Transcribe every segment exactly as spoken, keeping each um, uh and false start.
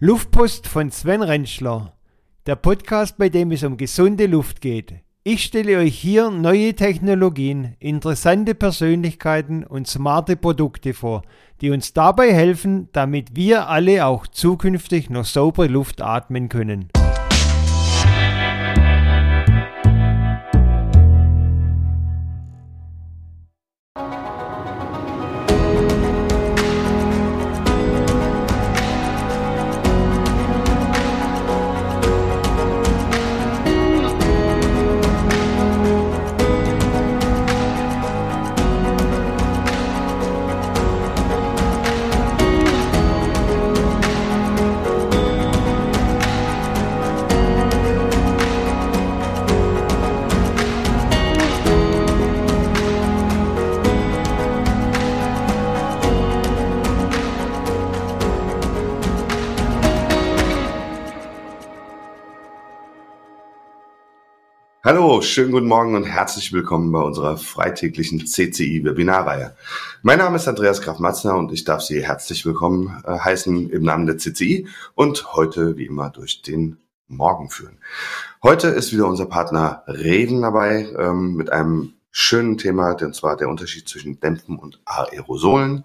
Luftpost von Sven Rentschler, der Podcast, bei dem es um gesunde Luft geht. Ich stelle euch hier neue Technologien, interessante Persönlichkeiten und smarte Produkte vor, die uns dabei helfen, damit wir alle auch zukünftig noch saubere Luft atmen können. Hallo, schönen guten Morgen und herzlich willkommen bei unserer freitäglichen C C I-Webinarreihe. Mein Name ist Andreas Graf-Matzner und ich darf Sie herzlich willkommen äh, heißen im Namen der C C I und heute wie immer durch den Morgen führen. Heute ist wieder unser Partner Reven dabei ähm, mit einem schönen Thema, und zwar der Unterschied zwischen Dämpfen und Aerosolen.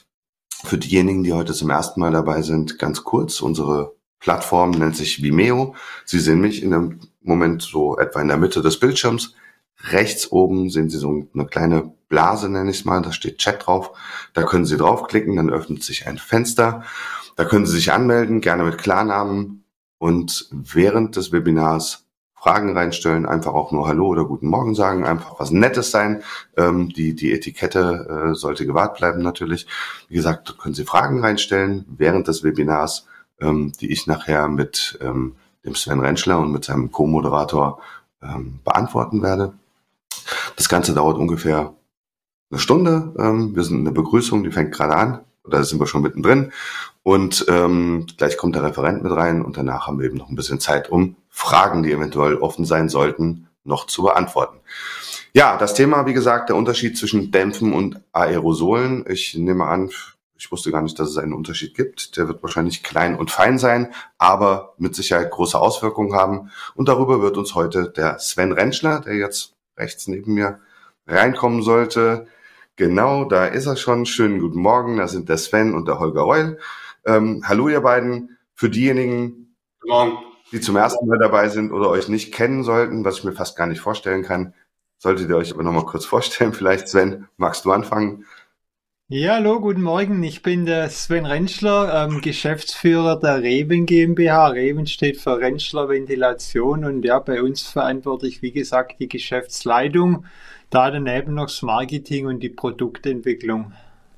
Für diejenigen, die heute zum ersten Mal dabei sind, ganz kurz, unsere Plattform nennt sich Vimeo. Sie sehen mich in dem Moment so etwa in der Mitte des Bildschirms. Rechts oben sehen Sie so eine kleine Blase, nenne ich es mal. Da steht Chat drauf. Da können Sie draufklicken, dann öffnet sich ein Fenster. Da können Sie sich anmelden, gerne mit Klarnamen und während des Webinars Fragen reinstellen, einfach auch nur Hallo oder Guten Morgen sagen, einfach was Nettes sein. Ähm, die, die Etikette äh, sollte gewahrt bleiben natürlich. Wie gesagt, können Sie Fragen reinstellen während des Webinars, ähm, die ich nachher mit ähm, dem Sven Rentschler und mit seinem Co-Moderator ähm, beantworten werde. Das Ganze dauert ungefähr eine Stunde. Ähm, wir sind in der Begrüßung, die fängt gerade an. Da sind wir schon mittendrin. Und ähm, gleich kommt der Referent mit rein und danach haben wir eben noch ein bisschen Zeit, um Fragen, die eventuell offen sein sollten, noch zu beantworten. Ja, das Thema, wie gesagt, der Unterschied zwischen Dämpfen und Aerosolen. Ich nehme an, ich wusste gar nicht, dass es einen Unterschied gibt. Der wird wahrscheinlich klein und fein sein, aber mit Sicherheit große Auswirkungen haben. Und darüber wird uns heute der Sven Rentschler, der jetzt rechts neben mir reinkommen sollte. Genau, da ist er schon. Schönen guten Morgen. Da sind der Sven und der Holger Reul. Ähm, hallo ihr beiden. Für diejenigen, die zum ersten Mal dabei sind oder euch nicht kennen sollten, was ich mir fast gar nicht vorstellen kann, solltet ihr euch aber nochmal kurz vorstellen. Vielleicht, Sven, magst du anfangen? Ja, hallo, guten Morgen. Ich bin der Sven Rentschler, ähm, Geschäftsführer der Reven GmbH. Reven steht für Rentschler Ventilation und ja, bei uns verantworte ich, wie gesagt, die Geschäftsleitung, da daneben noch das Marketing und die Produktentwicklung.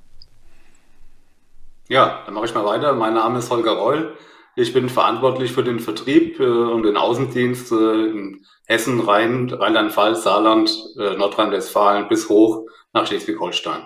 Ja, dann mache ich mal weiter. Mein Name ist Holger Reul. Ich bin verantwortlich für den Vertrieb äh, und den Außendienst äh, in Hessen, Rhein, Rheinland-Pfalz, Saarland, äh, Nordrhein-Westfalen bis hoch nach Schleswig-Holstein.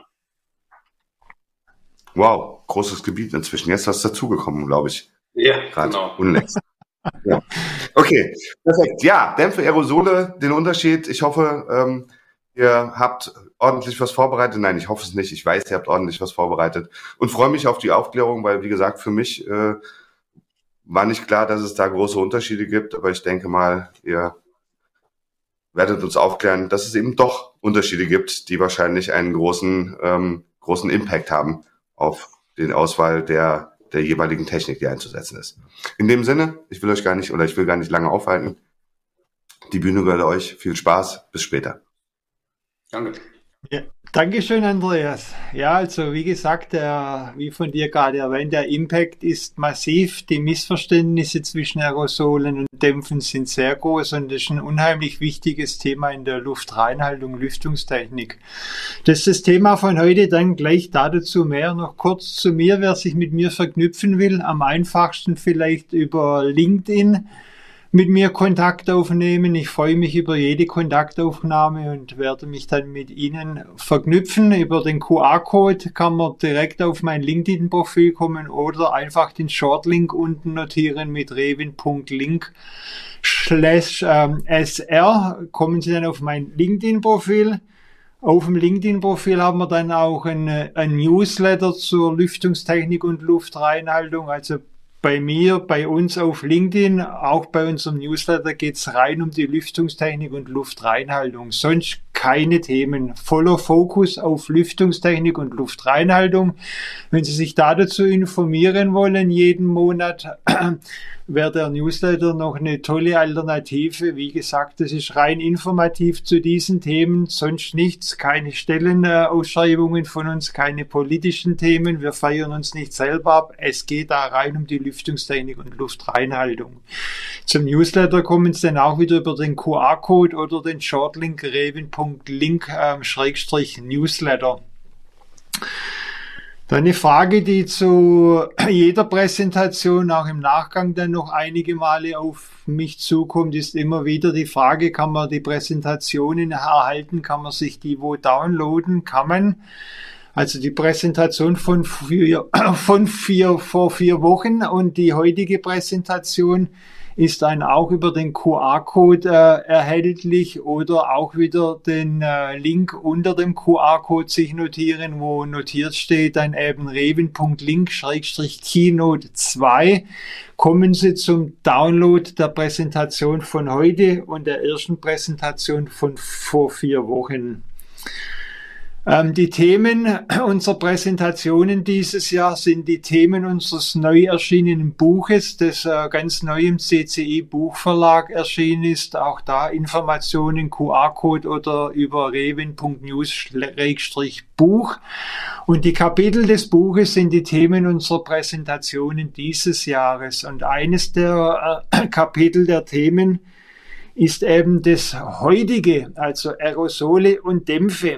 Wow, großes Gebiet inzwischen. Jetzt was dazugekommen, glaube ich. Ja, Gerade genau. unlängst. Ja. Okay, perfekt. Ja, Dämpfe, Aerosole, den Unterschied. Ich hoffe, ähm, ihr habt ordentlich was vorbereitet. Nein, ich hoffe es nicht. Ich weiß, ihr habt ordentlich was vorbereitet und freue mich auf die Aufklärung, weil, wie gesagt, für mich äh, war nicht klar, dass es da große Unterschiede gibt. Aber ich denke mal, ihr werdet uns aufklären, dass es eben doch Unterschiede gibt, die wahrscheinlich einen großen, ähm, großen Impact haben auf den Auswahl der, der jeweiligen Technik, die einzusetzen ist. In dem Sinne, ich will euch gar nicht, oder ich will gar nicht lange aufhalten. Die Bühne gehört euch. Viel Spaß. Bis später. Danke. Ja, Dankeschön, Andreas. Ja, also wie gesagt, der, wie von dir gerade erwähnt, der Impact ist massiv. Die Missverständnisse zwischen Aerosolen und Dämpfen sind sehr groß und das ist ein unheimlich wichtiges Thema in der Luftreinhaltung, Lüftungstechnik. Das ist das Thema von heute, dann gleich dazu mehr. Noch kurz zu mir, wer sich mit mir verknüpfen will, am einfachsten vielleicht über LinkedIn mit mir Kontakt aufnehmen. Ich freue mich über jede Kontaktaufnahme und werde mich dann mit Ihnen verknüpfen. Über den Q R-Code kann man direkt auf mein LinkedIn-Profil kommen oder einfach den Shortlink unten notieren mit reven.link slash sr. Kommen Sie dann auf mein LinkedIn-Profil. Auf dem LinkedIn-Profil haben wir dann auch ein, ein Newsletter zur Lüftungstechnik und Luftreinhaltung, also bei mir, bei uns auf LinkedIn, auch bei unserem Newsletter geht es rein um die Lüftungstechnik und Luftreinhaltung. Sonst keine Themen. Voller Fokus auf Lüftungstechnik und Luftreinhaltung. Wenn Sie sich da dazu informieren wollen, jeden Monat, wäre der Newsletter noch eine tolle Alternative. Wie gesagt, das ist rein informativ zu diesen Themen, sonst nichts, keine Stellenausschreibungen von uns, keine politischen Themen. Wir feiern uns nicht selber ab. Es geht da rein um die Lüftungstechnik und Luftreinhaltung. Zum Newsletter kommen Sie dann auch wieder über den Q R-Code oder den Shortlink reven punkt link Schrägstrich Newsletter. Dann eine Frage, die zu jeder Präsentation auch im Nachgang dann noch einige Male auf mich zukommt, ist immer wieder die Frage, kann man die Präsentationen erhalten, kann man sich die wo downloaden, kann man. Also die Präsentation von vier, von vier, vor vier Wochen und die heutige Präsentation ist dann auch über den Q R-Code äh, erhältlich oder auch wieder den äh, Link unter dem Q R-Code sich notieren, wo notiert steht dann eben reven punkt link Schrägstrich Keynote zwei. Kommen Sie zum Download der Präsentation von heute und der ersten Präsentation von vor vier Wochen. Ähm, die Themen unserer Präsentationen dieses Jahr sind die Themen unseres neu erschienenen Buches, das äh, ganz neu im C C I Buchverlag erschienen ist. Auch da Informationen, Q R-Code oder über reven punkt news Schrägstrich Buch. Und die Kapitel des Buches sind die Themen unserer Präsentationen dieses Jahres. Und eines der äh, Kapitel der Themen ist eben das heutige, also Aerosole und Dämpfe.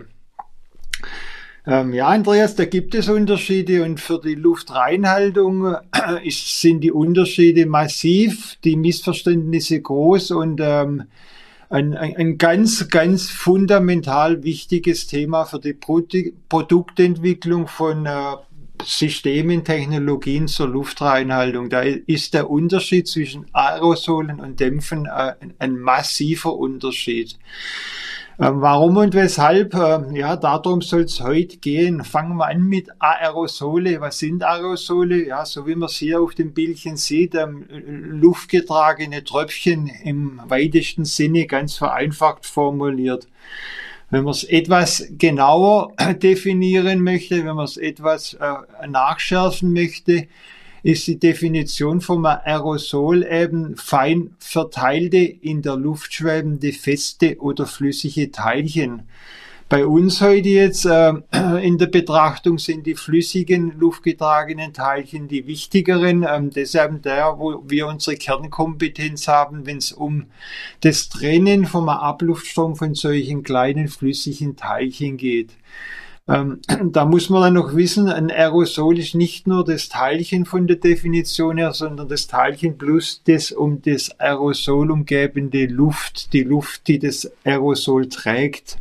Ähm, ja, Andreas, da gibt es Unterschiede und für die Luftreinhaltung äh, ist, sind die Unterschiede massiv, die Missverständnisse groß und ähm, ein, ein, ein ganz, ganz fundamental wichtiges Thema für die Pro- Produktentwicklung von äh, Systemen, Technologien zur Luftreinhaltung. Da ist der Unterschied zwischen Aerosolen und Dämpfen äh, ein, ein massiver Unterschied. Warum und weshalb? Ja, darum soll es heute gehen. Fangen wir an mit Aerosole. Was sind Aerosole? Ja, so wie man es hier auf dem Bildchen sieht, ähm, luftgetragene Tröpfchen im weitesten Sinne, ganz vereinfacht formuliert. Wenn man es etwas genauer definieren möchte, wenn man es etwas äh, nachschärfen möchte, ist die Definition vom Aerosol eben fein verteilte, in der Luft schwebende, feste oder flüssige Teilchen. Bei uns heute jetzt äh, in der Betrachtung sind die flüssigen, luftgetragenen Teilchen die wichtigeren. Ähm, deshalb der, wo wir unsere Kernkompetenz haben, wenn es um das Trennen vom Abluftstrom von solchen kleinen flüssigen Teilchen geht. Ähm, da muss man dann noch wissen, ein Aerosol ist nicht nur das Teilchen von der Definition her, sondern das Teilchen plus das um das Aerosol umgebende Luft, die Luft, die das Aerosol trägt.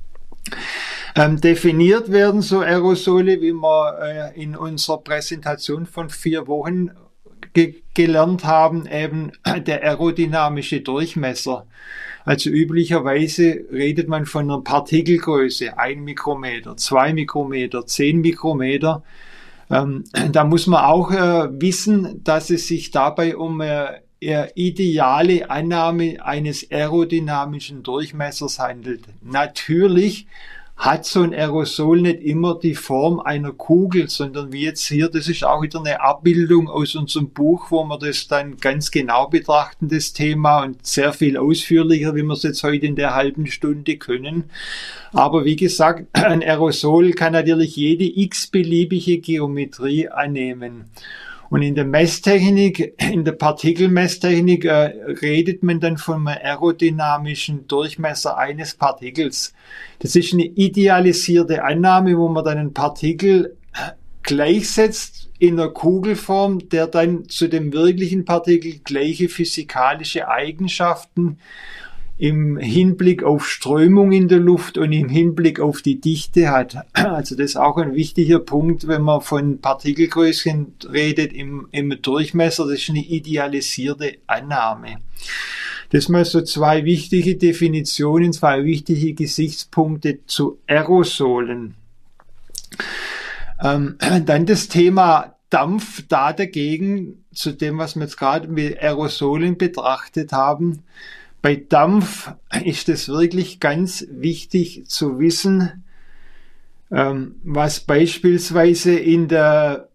Ähm, definiert werden so Aerosole, wie wir äh, in unserer Präsentation von vier Wochen ge- gelernt haben, eben der aerodynamische Durchmesser. Also üblicherweise redet man von einer Partikelgröße, ein Mikrometer, zwei Mikrometer, zehn Mikrometer. Ähm, da muss man auch äh, wissen, dass es sich dabei um äh, ideale Annahme eines aerodynamischen Durchmessers handelt. Natürlich hat so ein Aerosol nicht immer die Form einer Kugel, sondern wie jetzt hier, das ist auch wieder eine Abbildung aus unserem Buch, wo wir das dann ganz genau betrachten, das Thema, und sehr viel ausführlicher, wie wir es jetzt heute in der halben Stunde können. Aber wie gesagt, ein Aerosol kann natürlich jede x-beliebige Geometrie annehmen. Und in der Messtechnik, in der Partikelmesstechnik äh, redet man dann vom aerodynamischen Durchmesser eines Partikels. Das ist eine idealisierte Annahme, wo man dann ein Partikel gleichsetzt in einer Kugelform, der dann zu dem wirklichen Partikel gleiche physikalische Eigenschaften im Hinblick auf Strömung in der Luft und im Hinblick auf die Dichte hat. Also das ist auch ein wichtiger Punkt, wenn man von Partikelgrößen redet im, im Durchmesser. Das ist eine idealisierte Annahme. Das mal so zwei wichtige Definitionen, zwei wichtige Gesichtspunkte zu Aerosolen. Ähm, dann das Thema Dampf da dagegen, zu dem, was wir jetzt gerade mit Aerosolen betrachtet haben, bei Dampf ist es wirklich ganz wichtig zu wissen, ähm, was beispielsweise in der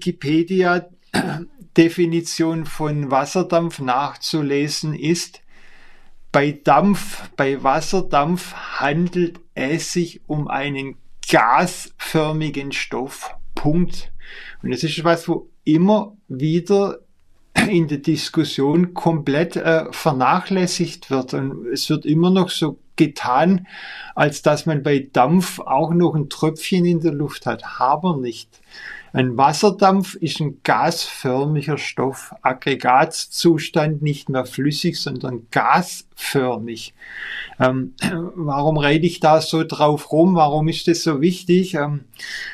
Wikipedia-Definition von Wasserdampf nachzulesen ist. Bei Dampf, bei Wasserdampf handelt es sich um einen gasförmigen Stoff. Punkt. Und das ist was, wo immer wieder in der Diskussion komplett äh, vernachlässigt wird. Und es wird immer noch so getan, als dass man bei Dampf auch noch ein Tröpfchen in der Luft hat. Haben wir nicht. Ein Wasserdampf ist ein gasförmiger Stoff. Aggregatzustand, nicht mehr flüssig, sondern gasförmig. Ähm, warum rede ich da so drauf rum? Warum ist das so wichtig? Ähm,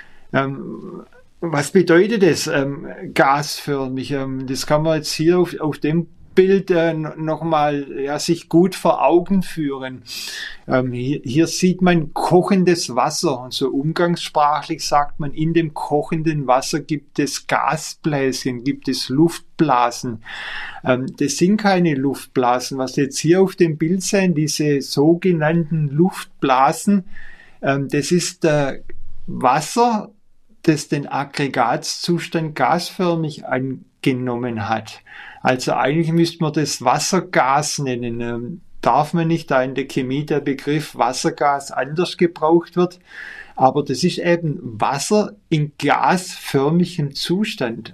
ähm, Was bedeutet das, ähm, gasförmig? Ähm, das kann man jetzt hier auf, auf dem Bild äh, nochmal ja, sich gut vor Augen führen. Ähm, hier, hier sieht man kochendes Wasser und so umgangssprachlich sagt man, in dem kochenden Wasser gibt es Gasbläschen, gibt es Luftblasen. Ähm, das sind keine Luftblasen. Was jetzt hier auf dem Bild sehen, diese sogenannten Luftblasen, ähm, das ist äh, Wasser, das den Aggregatzustand gasförmig angenommen hat. Also eigentlich müsste man das Wassergas nennen. Ähm, darf man nicht, da in der Chemie der Begriff Wassergas anders gebraucht wird. Aber das ist eben Wasser in gasförmigem Zustand.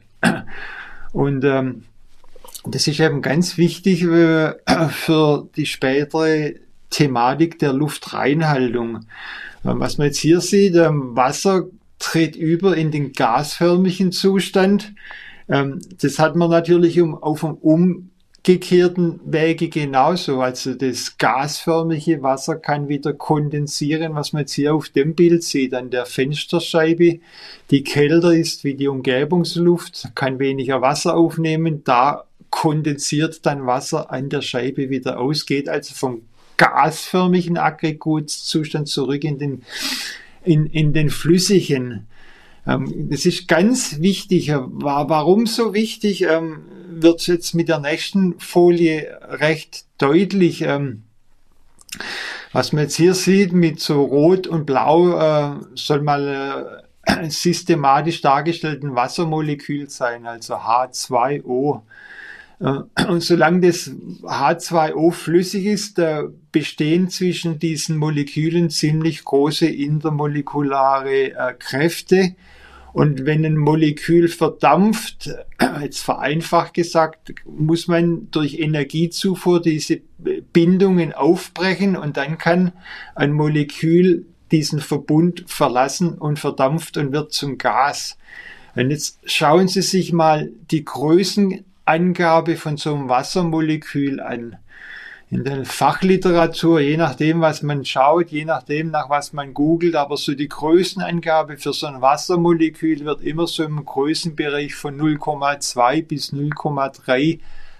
Und ähm, das ist eben ganz wichtig äh, für die spätere Thematik der Luftreinhaltung. Ähm, was man jetzt hier sieht, ähm, Wasser tritt über in den gasförmigen Zustand. Ähm, das hat man natürlich um, auf dem umgekehrten Wege genauso. Also das gasförmige Wasser kann wieder kondensieren, was man jetzt hier auf dem Bild sieht, an der Fensterscheibe, die kälter ist wie die Umgebungsluft, kann weniger Wasser aufnehmen. Da kondensiert dann Wasser an der Scheibe wieder aus, geht also vom gasförmigen Aggregatzustand zurück in den In, in den flüssigen. Ähm, das ist ganz wichtig. Warum so wichtig, ähm, wird jetzt mit der nächsten Folie recht deutlich. Ähm, was man jetzt hier sieht mit so Rot und Blau, äh, soll mal äh, systematisch dargestellten Wassermolekül sein, also H zwei O. Und solange das H zwei O flüssig ist, bestehen zwischen diesen Molekülen ziemlich große intermolekulare Kräfte. Und wenn ein Molekül verdampft, jetzt vereinfacht gesagt, muss man durch Energiezufuhr diese Bindungen aufbrechen und dann kann ein Molekül diesen Verbund verlassen und verdampft und wird zum Gas. Und jetzt schauen Sie sich mal die Größen Angabe von so einem Wassermolekül an. In der Fachliteratur, je nachdem, was man schaut, je nachdem, nach was man googelt, aber so die Größenangabe für so ein Wassermolekül wird immer so im Größenbereich von null Komma zwei bis null Komma drei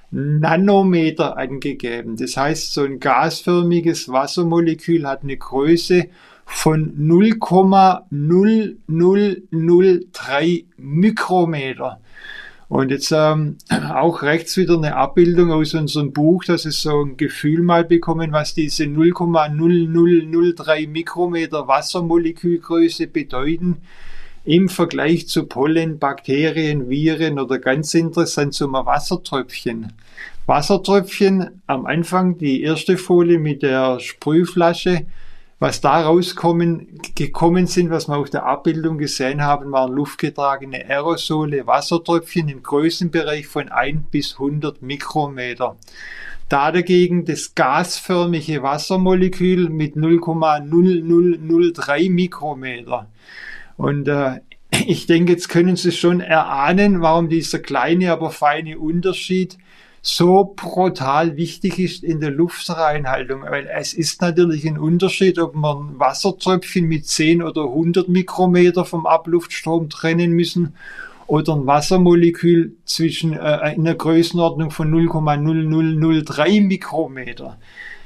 Nanometer angegeben. Das heißt, so ein gasförmiges Wassermolekül hat eine Größe von null Komma null null null drei Mikrometer. Und jetzt ähm, auch rechts wieder eine Abbildung aus unserem Buch, dass es so ein Gefühl mal bekommen, was diese null Komma null null null drei Mikrometer Wassermolekülgröße bedeuten im Vergleich zu Pollen, Bakterien, Viren oder ganz interessant zum Wassertröpfchen. Wassertröpfchen am Anfang, die erste Folie mit der Sprühflasche. Was da rauskommen, gekommen sind, was wir auf der Abbildung gesehen haben, waren luftgetragene Aerosole, Wassertröpfchen im Größenbereich von ein bis hundert Mikrometer. Da dagegen das gasförmige Wassermolekül mit null Komma null null null drei Mikrometer. Und äh, ich denke, jetzt können Sie schon erahnen, warum dieser kleine, aber feine Unterschied so brutal wichtig ist in der Luftreinhaltung, weil es ist natürlich ein Unterschied, ob man Wassertröpfchen mit zehn oder hundert Mikrometer vom Abluftstrom trennen müssen oder ein Wassermolekül zwischen äh, in einer Größenordnung von null Komma null null null drei Mikrometer.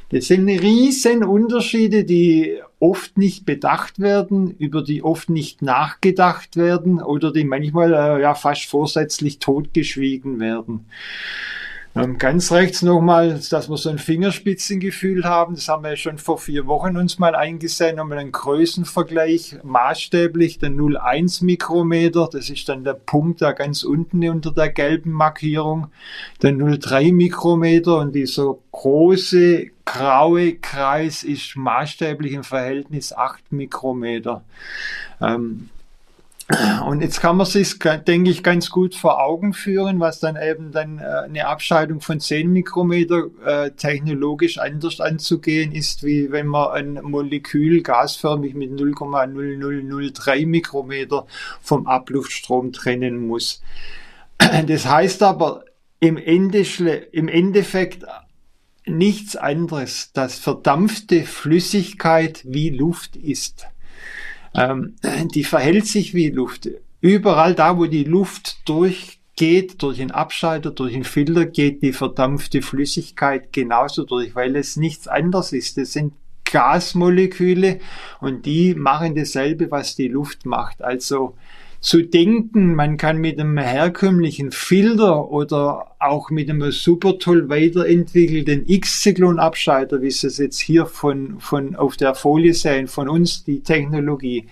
Das sind riesen Unterschiede, die oft nicht bedacht werden, über die oft nicht nachgedacht werden oder die manchmal äh, ja fast vorsätzlich totgeschwiegen werden. Ähm, ganz rechts nochmal, dass wir so ein Fingerspitzengefühl haben. Das haben wir ja schon vor vier Wochen uns mal eingesehen, nochmal einen Größenvergleich, maßstäblich der null Komma eins Mikrometer, das ist dann der Punkt da ganz unten unter der gelben Markierung, der null Komma drei Mikrometer und dieser große graue Kreis ist maßstäblich im Verhältnis acht Mikrometer. Ähm, Und jetzt kann man sich, denke ich, ganz gut vor Augen führen, was dann eben dann eine Abscheidung von zehn Mikrometer äh, technologisch anders anzugehen ist, wie wenn man ein Molekül gasförmig mit null Komma null null null drei Mikrometer vom Abluftstrom trennen muss. Das heißt aber im, Ende, im Endeffekt nichts anderes, dass verdampfte Flüssigkeit wie Luft ist. Ähm, die verhält sich wie Luft. Überall da, wo die Luft durchgeht, durch den Abscheider, durch den Filter, geht die verdampfte Flüssigkeit genauso durch, weil es nichts anderes ist. Das sind Gasmoleküle und die machen dasselbe, was die Luft macht. Also zu denken, man kann mit einem herkömmlichen Filter oder auch mit einem super toll weiterentwickelten X-Zyklon-Abscheider, wie Sie es jetzt hier von, von auf der Folie sehen, von uns, die Technologie.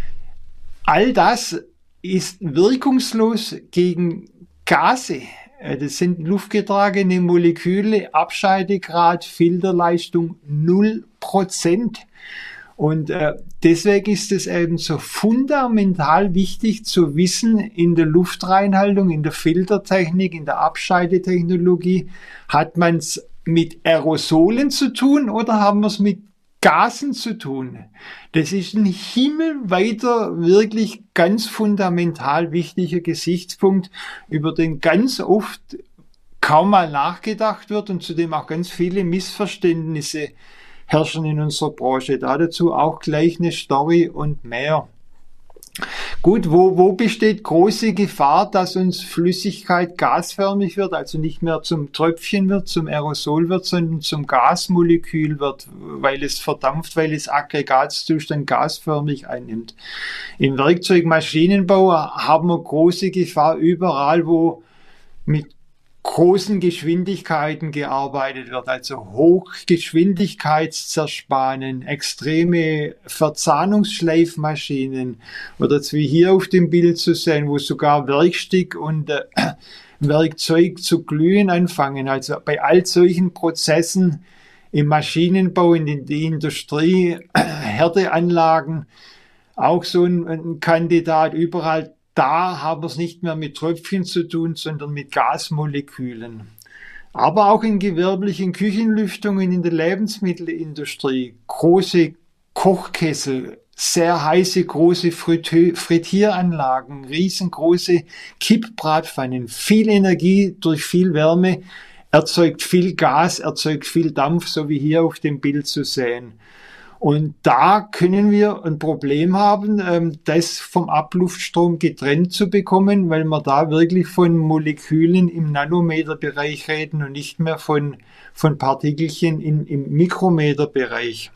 All das ist wirkungslos gegen Gase. Das sind luftgetragene Moleküle, Abscheidegrad, Filterleistung null Prozent. Und äh, deswegen ist es eben so fundamental wichtig zu wissen, in der Luftreinhaltung, in der Filtertechnik, in der Abscheidetechnologie, hat man es mit Aerosolen zu tun oder haben wir es mit Gasen zu tun? Das ist ein himmelweiter, wirklich ganz fundamental wichtiger Gesichtspunkt, über den ganz oft kaum mal nachgedacht wird und zu dem auch ganz viele Missverständnisse herrschen in unserer Branche. Da dazu auch gleich eine Story und mehr. Gut, wo, wo besteht große Gefahr, dass uns Flüssigkeit gasförmig wird, also nicht mehr zum Tröpfchen wird, zum Aerosol wird, sondern zum Gasmolekül wird, weil es verdampft, weil es Aggregatzustand gasförmig einnimmt. Im Werkzeugmaschinenbau haben wir große Gefahr überall, wo mit großen Geschwindigkeiten gearbeitet wird, also Hochgeschwindigkeitszerspanen, extreme Verzahnungsschleifmaschinen oder jetzt wie hier auf dem Bild zu sehen, wo sogar Werkstück und äh, Werkzeug zu glühen anfangen. Also bei all solchen Prozessen im Maschinenbau, in der Industrie, äh, Härteanlagen, auch so ein, ein Kandidat überall. Da haben wir es nicht mehr mit Tröpfchen zu tun, sondern mit Gasmolekülen. Aber auch in gewerblichen Küchenlüftungen in der Lebensmittelindustrie, große Kochkessel, sehr heiße, große Frittieranlagen, riesengroße Kippbratpfannen, viel Energie durch viel Wärme, erzeugt viel Gas, erzeugt viel Dampf, so wie hier auf dem Bild zu sehen. Und da können wir ein Problem haben, das vom Abluftstrom getrennt zu bekommen, weil wir da wirklich von Molekülen im Nanometerbereich reden und nicht mehr von, von Partikelchen im, im Mikrometerbereich.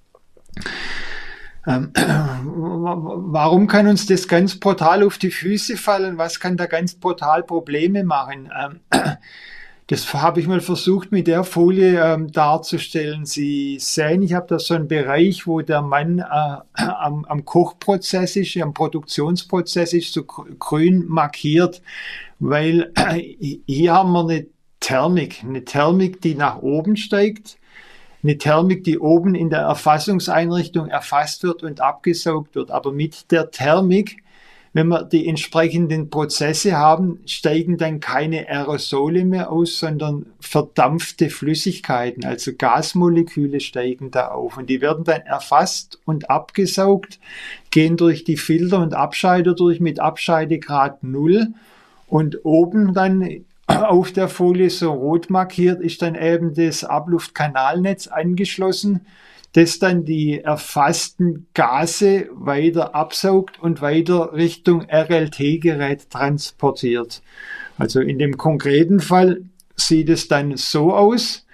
Ähm, warum kann uns das ganz brutal auf die Füße fallen? Was kann da ganz brutal Probleme machen? Ähm, Das habe ich mal versucht mit der Folie ähm, darzustellen. Sie sehen, ich habe da so einen Bereich, wo der Mann äh, am, am Kochprozess ist, am Produktionsprozess ist, so grün markiert, weil äh, hier haben wir eine Thermik, eine Thermik, die nach oben steigt, eine Thermik, die oben in der Erfassungseinrichtung erfasst wird und abgesaugt wird. Aber mit der Thermik, wenn wir die entsprechenden Prozesse haben, steigen dann keine Aerosole mehr aus, sondern verdampfte Flüssigkeiten, also Gasmoleküle steigen da auf. Und die werden dann erfasst und abgesaugt, gehen durch die Filter und Abscheider durch mit Abscheidegrad null. Und oben dann auf der Folie so rot markiert ist dann eben das Abluftkanalnetz angeschlossen, das dann die erfassten Gase weiter absaugt und weiter Richtung R L T-Gerät transportiert. Also in dem konkreten Fall sieht es dann so aus,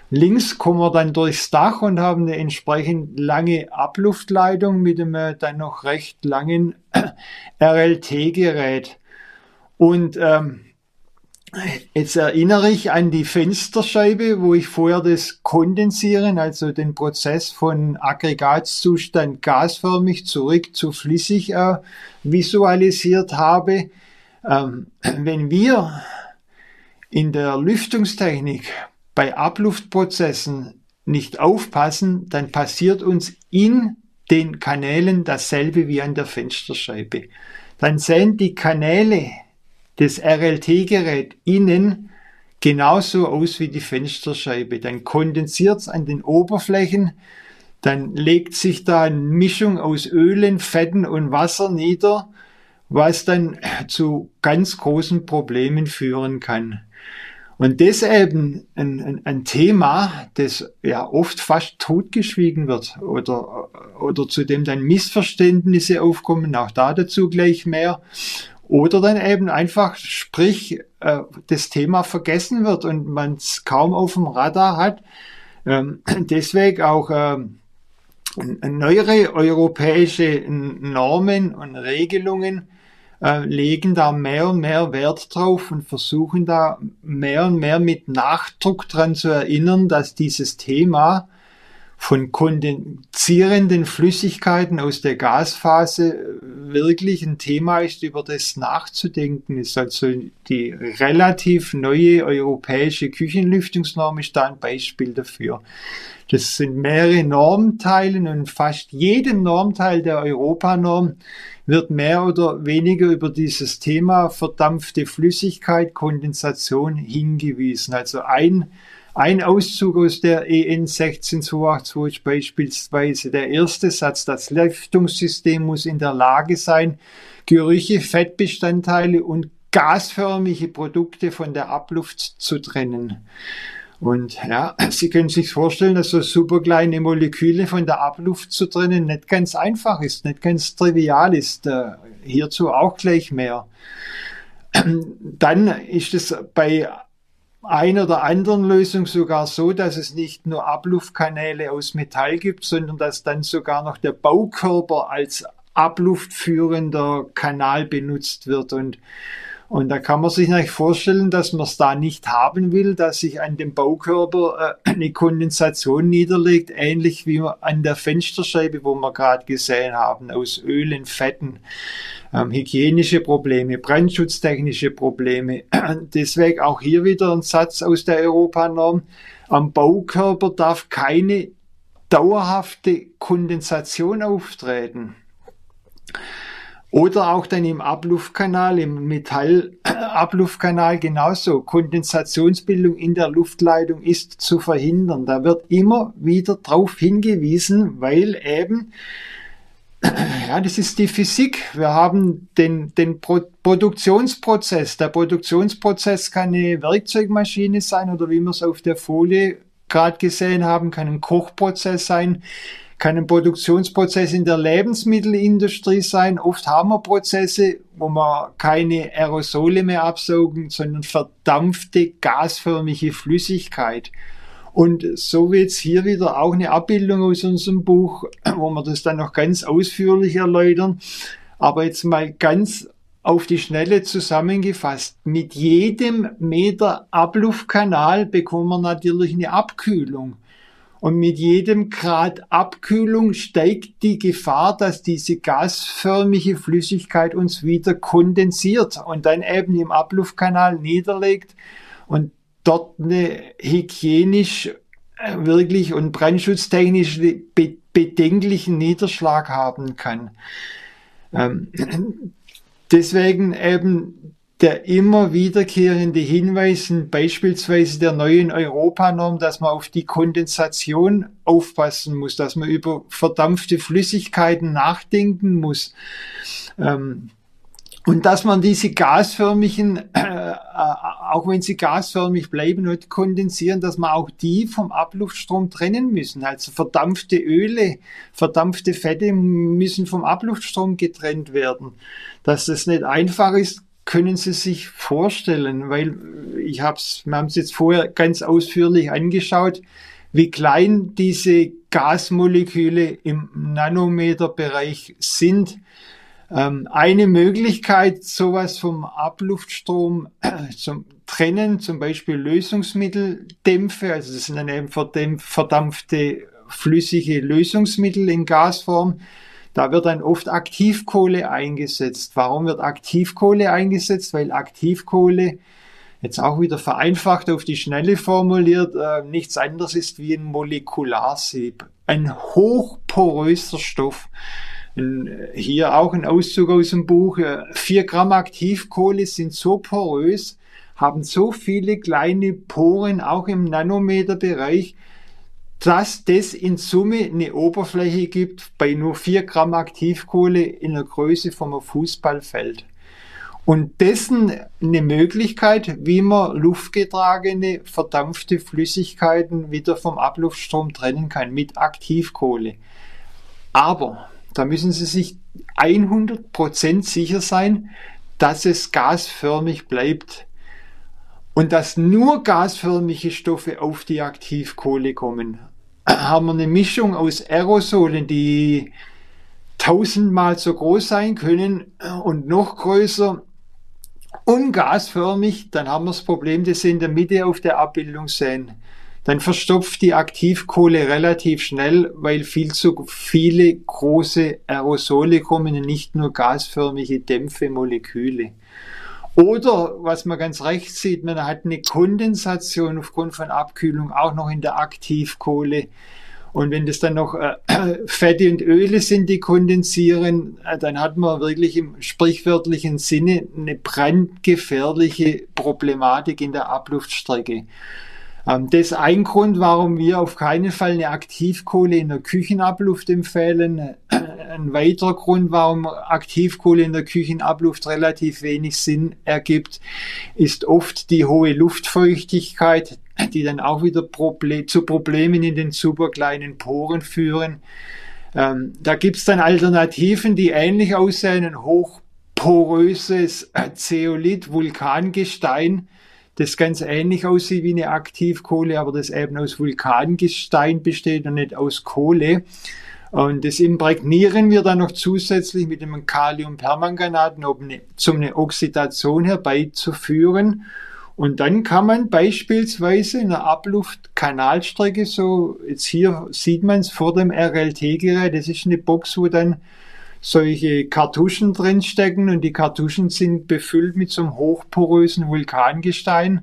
Links kommen wir dann durchs Dach und haben eine entsprechend lange Abluftleitung mit einem dann noch recht langen R L T-Gerät. Und ähm, jetzt erinnere ich an die Fensterscheibe, wo ich vorher das Kondensieren, also den Prozess von Aggregatzustand gasförmig zurück zu flüssig äh, visualisiert habe. Ähm, wenn wir in der Lüftungstechnik bei Abluftprozessen nicht aufpassen, dann passiert uns in den Kanälen dasselbe wie an der Fensterscheibe. Dann sehen die Kanäle des R L T-Gerät innen genauso aus wie die Fensterscheibe. Dann kondensiert es an den Oberflächen, dann legt sich da eine Mischung aus Ölen, Fetten und Wasser nieder, was dann zu ganz großen Problemen führen kann. Und das eben ein, ein, ein Thema, das ja oft fast totgeschwiegen wird oder, oder zu dem dann Missverständnisse aufkommen, auch da dazu gleich mehr. Oder dann eben einfach, sprich, äh, das Thema vergessen wird und man es kaum auf dem Radar hat. Ähm, deswegen auch äh, neuere europäische Normen und Regelungen äh, legen da mehr und mehr Wert drauf und versuchen da mehr und mehr mit Nachdruck dran zu erinnern, dass dieses Thema von kondensierenden Flüssigkeiten aus der Gasphase wirklich ein Thema ist, über das nachzudenken ist. Also die relativ neue europäische Küchenlüftungsnorm ist da ein Beispiel dafür. Das sind mehrere Normteile und fast jedem Normteil der Europanorm wird mehr oder weniger über dieses Thema verdampfte Flüssigkeit, Kondensation hingewiesen. Also ein Ein Auszug aus der E N sechzehn zweihundertzweiundachtzig ist beispielsweise der erste Satz: Das Lüftungssystem muss in der Lage sein, Gerüche, Fettbestandteile und gasförmige Produkte von der Abluft zu trennen. Und ja, Sie können sich vorstellen, dass so super kleine Moleküle von der Abluft zu trennen nicht ganz einfach ist, nicht ganz trivial ist. Äh, hierzu auch gleich mehr. Dann ist es bei einer oder anderen Lösung sogar so, dass es nicht nur Abluftkanäle aus Metall gibt, sondern dass dann sogar noch der Baukörper als abluftführender Kanal benutzt wird. Und, und da kann man sich natürlich vorstellen, dass man es da nicht haben will, dass sich an dem Baukörper äh, eine Kondensation niederlegt, ähnlich wie an der Fensterscheibe, wo wir gerade gesehen haben, aus Ölen, Fetten. Ähm, hygienische Probleme, brandschutztechnische Probleme. Deswegen auch hier wieder ein Satz aus der Europanorm: Am Baukörper darf keine dauerhafte Kondensation auftreten. Oder auch dann im Abluftkanal, im Metallabluftkanal genauso. Kondensationsbildung in der Luftleitung ist zu verhindern. Da wird immer wieder darauf hingewiesen, weil eben ja, das ist die Physik. Wir haben den, den Pro- Produktionsprozess. Der Produktionsprozess kann eine Werkzeugmaschine sein oder wie wir es auf der Folie gerade gesehen haben, kann ein Kochprozess sein, kann ein Produktionsprozess in der Lebensmittelindustrie sein. Oft haben wir Prozesse, wo wir keine Aerosole mehr absaugen, sondern verdampfte, gasförmige Flüssigkeit. Und so wird es hier wieder auch eine Abbildung aus unserem Buch, wo wir das dann noch ganz ausführlich erläutern. Aber jetzt mal ganz auf die Schnelle zusammengefasst. Mit jedem Meter Abluftkanal bekommen wir natürlich eine Abkühlung. Und mit jedem Grad Abkühlung steigt die Gefahr, dass diese gasförmige Flüssigkeit uns wieder kondensiert und dann eben im Abluftkanal niederlegt und dort eine hygienisch wirklich und brandschutztechnisch be- bedenklichen Niederschlag haben kann. Ähm, deswegen eben der immer wiederkehrende Hinweis, beispielsweise der neuen Europanorm, dass man auf die Kondensation aufpassen muss, dass man über verdampfte Flüssigkeiten nachdenken muss. Ähm, Und dass man diese gasförmigen, äh, auch wenn sie gasförmig bleiben und kondensieren, dass man auch die vom Abluftstrom trennen müssen. Also verdampfte Öle, verdampfte Fette müssen vom Abluftstrom getrennt werden. Dass das nicht einfach ist, können Sie sich vorstellen, weil ich hab's, wir haben es jetzt vorher ganz ausführlich angeschaut, wie klein diese Gasmoleküle im Nanometerbereich sind. Ähm, eine Möglichkeit, sowas vom Abluftstrom äh, zu trennen, zum Beispiel Lösungsmitteldämpfe, also das sind dann eben verdampfte flüssige Lösungsmittel in Gasform. Da wird dann oft Aktivkohle eingesetzt. Warum wird Aktivkohle eingesetzt? Weil Aktivkohle, jetzt auch wieder vereinfacht auf die Schnelle formuliert, äh, nichts anderes ist wie ein Molekularsieb. Ein hochporöser Stoff. Und hier auch ein Auszug aus dem Buch. Vier Gramm Aktivkohle sind so porös, haben so viele kleine Poren, auch im Nanometerbereich, dass das in Summe eine Oberfläche gibt bei nur vier Gramm Aktivkohle in der Größe von einem Fußballfeld. Und dessen eine Möglichkeit, wie man luftgetragene, verdampfte Flüssigkeiten wieder vom Abluftstrom trennen kann mit Aktivkohle. Aber da müssen Sie sich hundert Prozent sicher sein, dass es gasförmig bleibt und dass nur gasförmige Stoffe auf die Aktivkohle kommen. Haben wir eine Mischung aus Aerosolen, die tausendmal so groß sein können und noch größer und gasförmig, dann haben wir das Problem, das Sie in der Mitte auf der Abbildung sehen. Dann verstopft die Aktivkohle relativ schnell, weil viel zu viele große Aerosole kommen und nicht nur gasförmige Dämpfe, Moleküle. Oder, was man ganz rechts sieht, man hat eine Kondensation aufgrund von Abkühlung auch noch in der Aktivkohle. Und wenn das dann noch äh, Fette und Öle sind, die kondensieren, äh, dann hat man wirklich im sprichwörtlichen Sinne eine brandgefährliche Problematik in der Abluftstrecke. Ähm, das ist ein Grund, warum wir auf keinen Fall eine Aktivkohle in der Küchenabluft empfehlen. Ein weiterer Grund, warum Aktivkohle in der Küchenabluft relativ wenig Sinn ergibt, ist oft die hohe Luftfeuchtigkeit, die dann auch wieder Proble- zu Problemen in den super kleinen Poren führen. Ähm, da gibt's dann Alternativen, die ähnlich aussehen, ein hochporöses Zeolit, Vulkangestein, das ganz ähnlich aussieht wie eine Aktivkohle, aber das eben aus Vulkangestein besteht und nicht aus Kohle. Und das imprägnieren wir dann noch zusätzlich mit dem Kaliumpermanganat, um eine, um eine Oxidation herbeizuführen. Und dann kann man beispielsweise in der Abluftkanalstrecke, so jetzt hier sieht man es vor dem R L T-Gerät, das ist eine Box, wo dann solche Kartuschen drin stecken und die Kartuschen sind befüllt mit so einem hochporösen Vulkangestein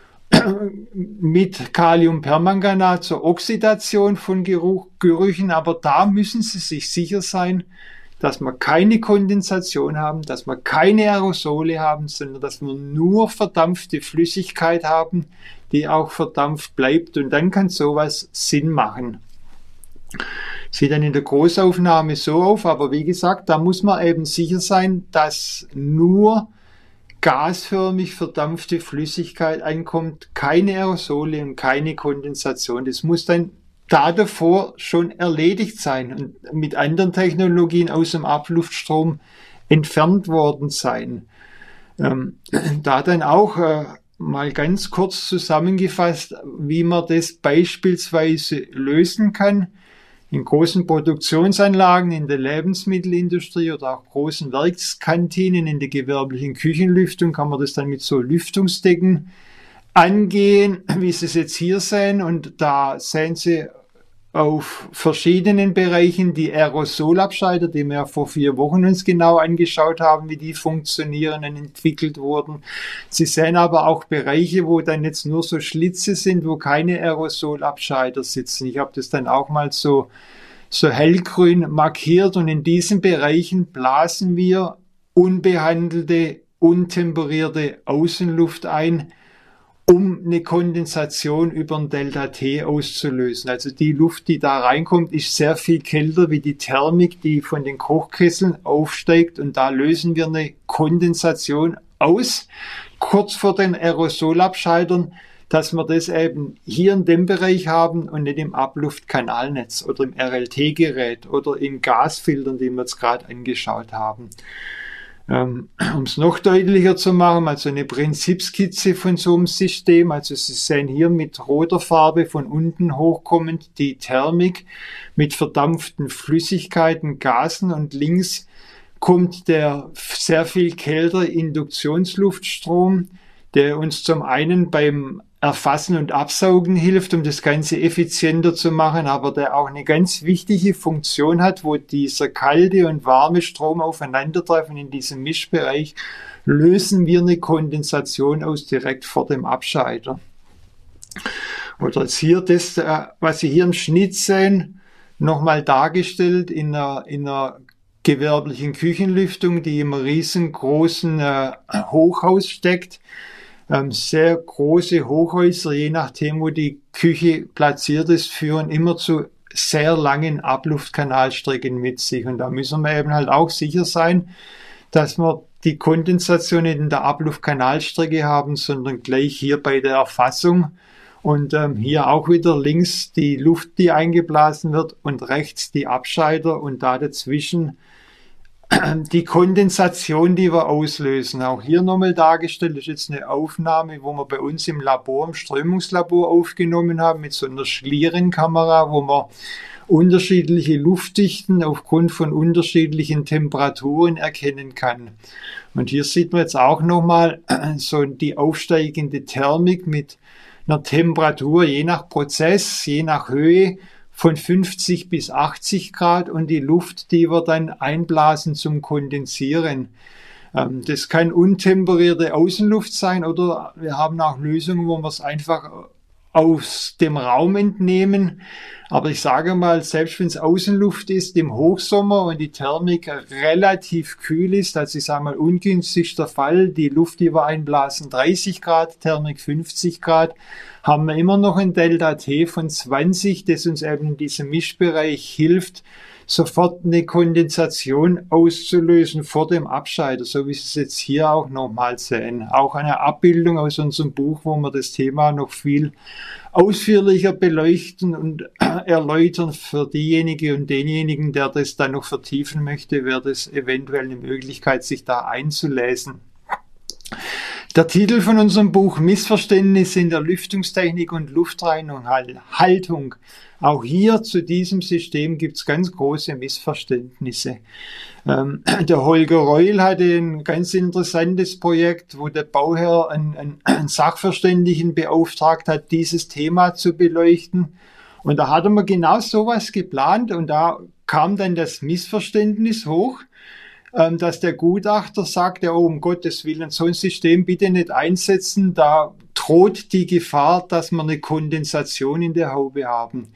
mit Kaliumpermanganat zur Oxidation von Geruch, Gerüchen, aber da müssen Sie sich sicher sein, dass wir keine Kondensation haben, dass wir keine Aerosole haben, sondern dass wir nur verdampfte Flüssigkeit haben, die auch verdampft bleibt, und dann kann sowas Sinn machen. Sieht dann in der Großaufnahme so auf, aber wie gesagt, da muss man eben sicher sein, dass nur gasförmig verdampfte Flüssigkeit einkommt, keine Aerosole und keine Kondensation. Das muss dann da davor schon erledigt sein und mit anderen Technologien aus dem Abluftstrom entfernt worden sein. Ähm, da dann auch äh, mal ganz kurz zusammengefasst, wie man das beispielsweise lösen kann. In großen Produktionsanlagen, in der Lebensmittelindustrie oder auch großen Werkskantinen, in der gewerblichen Küchenlüftung kann man das dann mit so Lüftungsdecken angehen, wie Sie es jetzt hier sehen. Und da sehen Sie auf verschiedenen Bereichen die Aerosolabscheider, die wir ja vor vier Wochen uns genau angeschaut haben, wie die funktionieren und entwickelt wurden. Sie sehen aber auch Bereiche, wo dann jetzt nur so Schlitze sind, wo keine Aerosolabscheider sitzen. Ich habe das dann auch mal so, so hellgrün markiert, und in diesen Bereichen blasen wir unbehandelte, untemperierte Außenluft ein, um eine Kondensation über ein Delta-T auszulösen. Also die Luft, die da reinkommt, ist sehr viel kälter wie die Thermik, die von den Kochkesseln aufsteigt, und da lösen wir eine Kondensation aus, kurz vor den Aerosolabscheidern, dass wir das eben hier in dem Bereich haben und nicht im Abluftkanalnetz oder im R L T-Gerät oder in Gasfiltern, die wir jetzt gerade angeschaut haben. Ähm, um es noch deutlicher zu machen, also eine Prinzipskizze von so einem System. Also Sie sehen hier mit roter Farbe von unten hochkommend die Thermik mit verdampften Flüssigkeiten, Gasen, und links kommt der sehr viel kältere Induktionsluftstrom, der uns zum einen beim Erfassen und Absaugen hilft, um das Ganze effizienter zu machen, aber der auch eine ganz wichtige Funktion hat, wo dieser kalte und warme Strom aufeinandertreffen in diesem Mischbereich, lösen wir eine Kondensation aus direkt vor dem Abscheider. Oder jetzt hier das, was Sie hier im Schnitt sehen, nochmal dargestellt in einer, in einer gewerblichen Küchenlüftung, die im riesengroßen äh, Hochhaus steckt. Ähm, sehr große Hochhäuser, je nachdem, wo die Küche platziert ist, führen immer zu sehr langen Abluftkanalstrecken mit sich. Und da müssen wir eben halt auch sicher sein, dass wir die Kondensation nicht in der Abluftkanalstrecke haben, sondern gleich hier bei der Erfassung. Und ähm, hier auch wieder links die Luft, die eingeblasen wird, und rechts die Abscheider, und da dazwischen die Kondensation, die wir auslösen. Auch hier nochmal dargestellt ist jetzt eine Aufnahme, wo wir bei uns im Labor, im Strömungslabor aufgenommen haben, mit so einer Schlierenkamera, wo wir unterschiedliche Luftdichten aufgrund von unterschiedlichen Temperaturen erkennen kann. Und hier sieht man jetzt auch nochmal so die aufsteigende Thermik mit einer Temperatur je nach Prozess, je nach Höhe, von fünfzig bis achtzig Grad, und die Luft, die wir dann einblasen zum Kondensieren. Ähm, das kann untemperierte Außenluft sein, oder wir haben auch Lösungen, wo wir es einfach aus dem Raum entnehmen. Aber ich sage mal, selbst wenn es Außenluft ist im Hochsommer und die Thermik relativ kühl ist, also ich sage mal ungünstigster Fall, die Luft, die wir einblasen, dreißig Grad, Thermik fünfzig Grad, haben wir immer noch ein Delta T von zwanzig, das uns eben in diesem Mischbereich hilft, sofort eine Kondensation auszulösen vor dem Abscheider, so wie Sie es jetzt hier auch nochmal sehen. Auch eine Abbildung aus unserem Buch, wo wir das Thema noch viel ausführlicher beleuchten und erläutern. Für diejenige und denjenigen, der das dann noch vertiefen möchte, wäre das eventuell eine Möglichkeit, sich da einzulesen. Der Titel von unserem Buch: Missverständnisse in der Lüftungstechnik und Luftreinung, Haltung. Auch hier zu diesem System gibt es ganz große Missverständnisse. Ähm, der Holger Reul hatte ein ganz interessantes Projekt, wo der Bauherr einen, einen, einen Sachverständigen beauftragt hat, dieses Thema zu beleuchten. Und da hatte man genau sowas geplant, und da kam dann das Missverständnis hoch, dass der Gutachter sagt, ja, oh, um Gottes Willen, so ein System bitte nicht einsetzen, da droht die Gefahr, dass wir eine Kondensation in der Haube haben.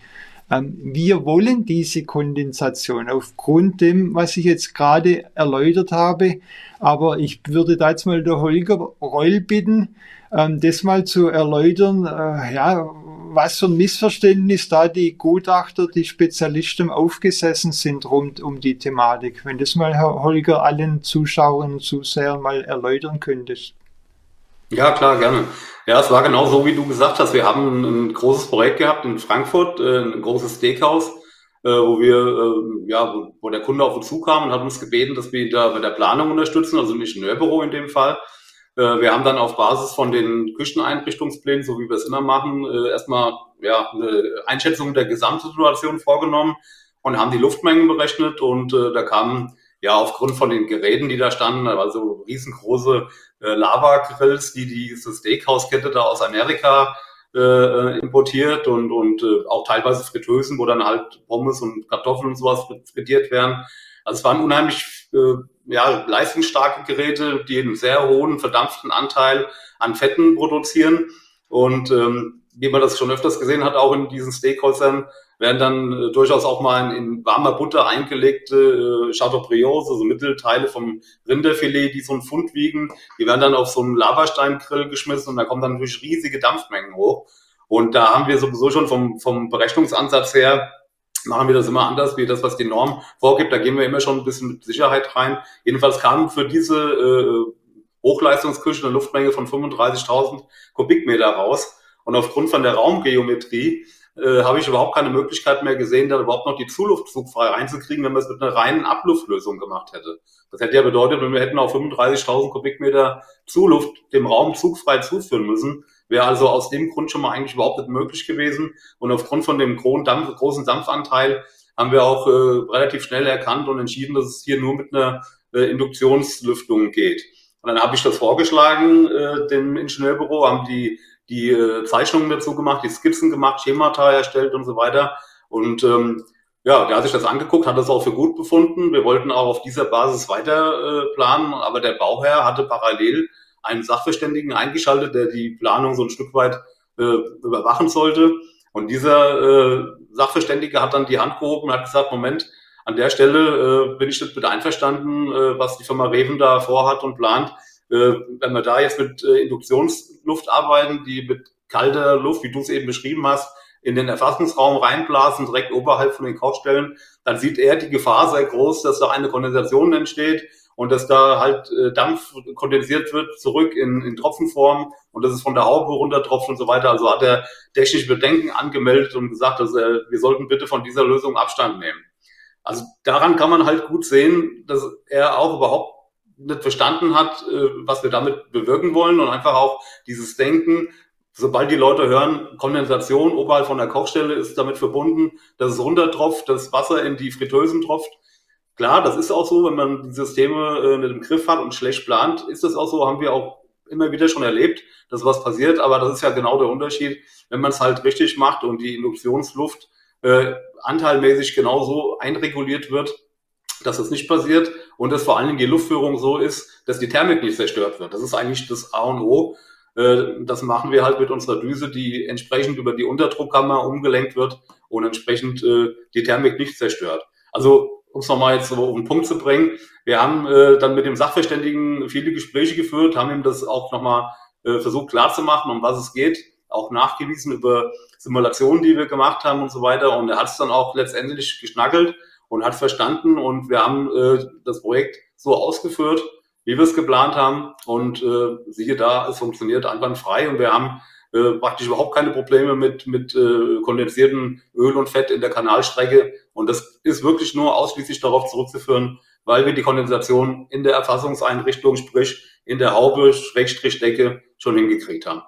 Wir wollen diese Kondensation aufgrund dem, was ich jetzt gerade erläutert habe, aber ich würde da jetzt mal der Holger Reul bitten, das mal zu erläutern, ja, was für ein Missverständnis da die Gutachter, die Spezialisten aufgesessen sind rund um die Thematik. Wenn das mal, Herr Holger, allen Zuschauern und Zusehern mal erläutern könntest. Ja, klar, gerne. Ja, es war genau so, wie du gesagt hast. Wir haben ein großes Projekt gehabt in Frankfurt, ein großes Steakhouse, wo wir, ja, wo der Kunde auf uns zukam und hat uns gebeten, dass wir da bei der Planung unterstützen, also ein Ingenieurbüro in dem Fall. Wir haben dann auf Basis von den Kücheneinrichtungsplänen, so wie wir es immer machen, erstmal ja, eine Einschätzung der Gesamtsituation vorgenommen und haben die Luftmengen berechnet, und da kamen ja aufgrund von den Geräten, die da standen, also riesengroße Lava-Grills, die diese Steakhouse-Kette da aus Amerika äh, importiert, und, und äh, auch teilweise Fritteusen, wo dann halt Pommes und Kartoffeln und sowas frittiert werden. Also es waren unheimlich äh, ja, leistungsstarke Geräte, die einen sehr hohen verdampften Anteil an Fetten produzieren. Und ähm, wie man das schon öfters gesehen hat, auch in diesen Steakhäusern, werden dann äh, durchaus auch mal in, in warmer Butter eingelegte äh, Chateaubriands, also Mittelteile vom Rinderfilet, die so ein Pfund wiegen, die werden dann auf so einen Lavasteinkrill geschmissen, und da kommen dann natürlich riesige Dampfmengen hoch. Und da haben wir sowieso schon vom, vom Berechnungsansatz her, machen wir das immer anders, wie das, was die Norm vorgibt. Da gehen wir immer schon ein bisschen mit Sicherheit rein. Jedenfalls kam für diese äh, Hochleistungsküche eine Luftmenge von fünfunddreißigtausend Kubikmeter raus. Und aufgrund von der Raumgeometrie äh, habe ich überhaupt keine Möglichkeit mehr gesehen, da überhaupt noch die Zuluft zugfrei reinzukriegen, wenn man es mit einer reinen Abluftlösung gemacht hätte. Das hätte ja bedeutet, wenn wir hätten auf fünfunddreißigtausend Kubikmeter Zuluft dem Raum zugfrei zuführen müssen, wäre also aus dem Grund schon mal eigentlich überhaupt nicht möglich gewesen. Und aufgrund von dem großen, Dampf, großen Dampfanteil haben wir auch äh, relativ schnell erkannt und entschieden, dass es hier nur mit einer äh, Induktionslüftung geht. Und dann habe ich das vorgeschlagen, äh, dem Ingenieurbüro, haben die die äh, Zeichnungen dazu gemacht, die Skizzen gemacht, Schemata erstellt und so weiter. Und ähm, ja, der hat sich das angeguckt, hat das auch für gut befunden. Wir wollten auch auf dieser Basis weiter äh, planen, aber der Bauherr hatte parallel einen Sachverständigen eingeschaltet, der die Planung so ein Stück weit äh, überwachen sollte. Und dieser äh, Sachverständige hat dann die Hand gehoben und hat gesagt, Moment, an der Stelle äh, bin ich nicht mit einverstanden, äh, was die Firma Reven da vorhat und plant. Äh, wenn wir da jetzt mit äh, Induktionsluft arbeiten, die mit kalter Luft, wie du es eben beschrieben hast, in den Erfassungsraum reinblasen, direkt oberhalb von den Kochstellen, dann sieht er die Gefahr sehr groß, dass da eine Kondensation entsteht und dass da halt äh, Dampf kondensiert wird, zurück in, in Tropfenform und dass es von der Haube runtertropft und so weiter. Also hat er technische Bedenken angemeldet und gesagt, dass er, wir sollten bitte von dieser Lösung Abstand nehmen. Also daran kann man halt gut sehen, dass er auch überhaupt nicht verstanden hat, was wir damit bewirken wollen und einfach auch dieses Denken, sobald die Leute hören, Kondensation oberhalb von der Kochstelle ist damit verbunden, dass es runtertropft, dass Wasser in die Fritteusen tropft. Klar, das ist auch so, wenn man die Systeme nicht im Griff hat und schlecht plant, ist das auch so, haben wir auch immer wieder schon erlebt, dass was passiert, aber das ist ja genau der Unterschied, wenn man es halt richtig macht und die Induktionsluft äh, anteilmäßig genauso einreguliert wird, dass das nicht passiert und dass vor allen Dingen die Luftführung so ist, dass die Thermik nicht zerstört wird. Das ist eigentlich das A und O. Das machen wir halt mit unserer Düse, die entsprechend über die Unterdruckkammer umgelenkt wird und entsprechend die Thermik nicht zerstört. Also um es nochmal jetzt so auf den Punkt zu bringen, wir haben dann mit dem Sachverständigen viele Gespräche geführt, haben ihm das auch nochmal versucht klarzumachen, um was es geht, auch nachgewiesen über Simulationen, die wir gemacht haben und so weiter. Und er hat es dann auch letztendlich geschnackelt und hat verstanden und wir haben äh, das Projekt so ausgeführt, wie wir es geplant haben und äh, siehe da, es funktioniert einwandfrei und wir haben äh, praktisch überhaupt keine Probleme mit mit äh, kondensiertem Öl und Fett in der Kanalstrecke und das ist wirklich nur ausschließlich darauf zurückzuführen, weil wir die Kondensation in der Erfassungseinrichtung, sprich in der Haube, Schrägstrich Decke schon hingekriegt haben.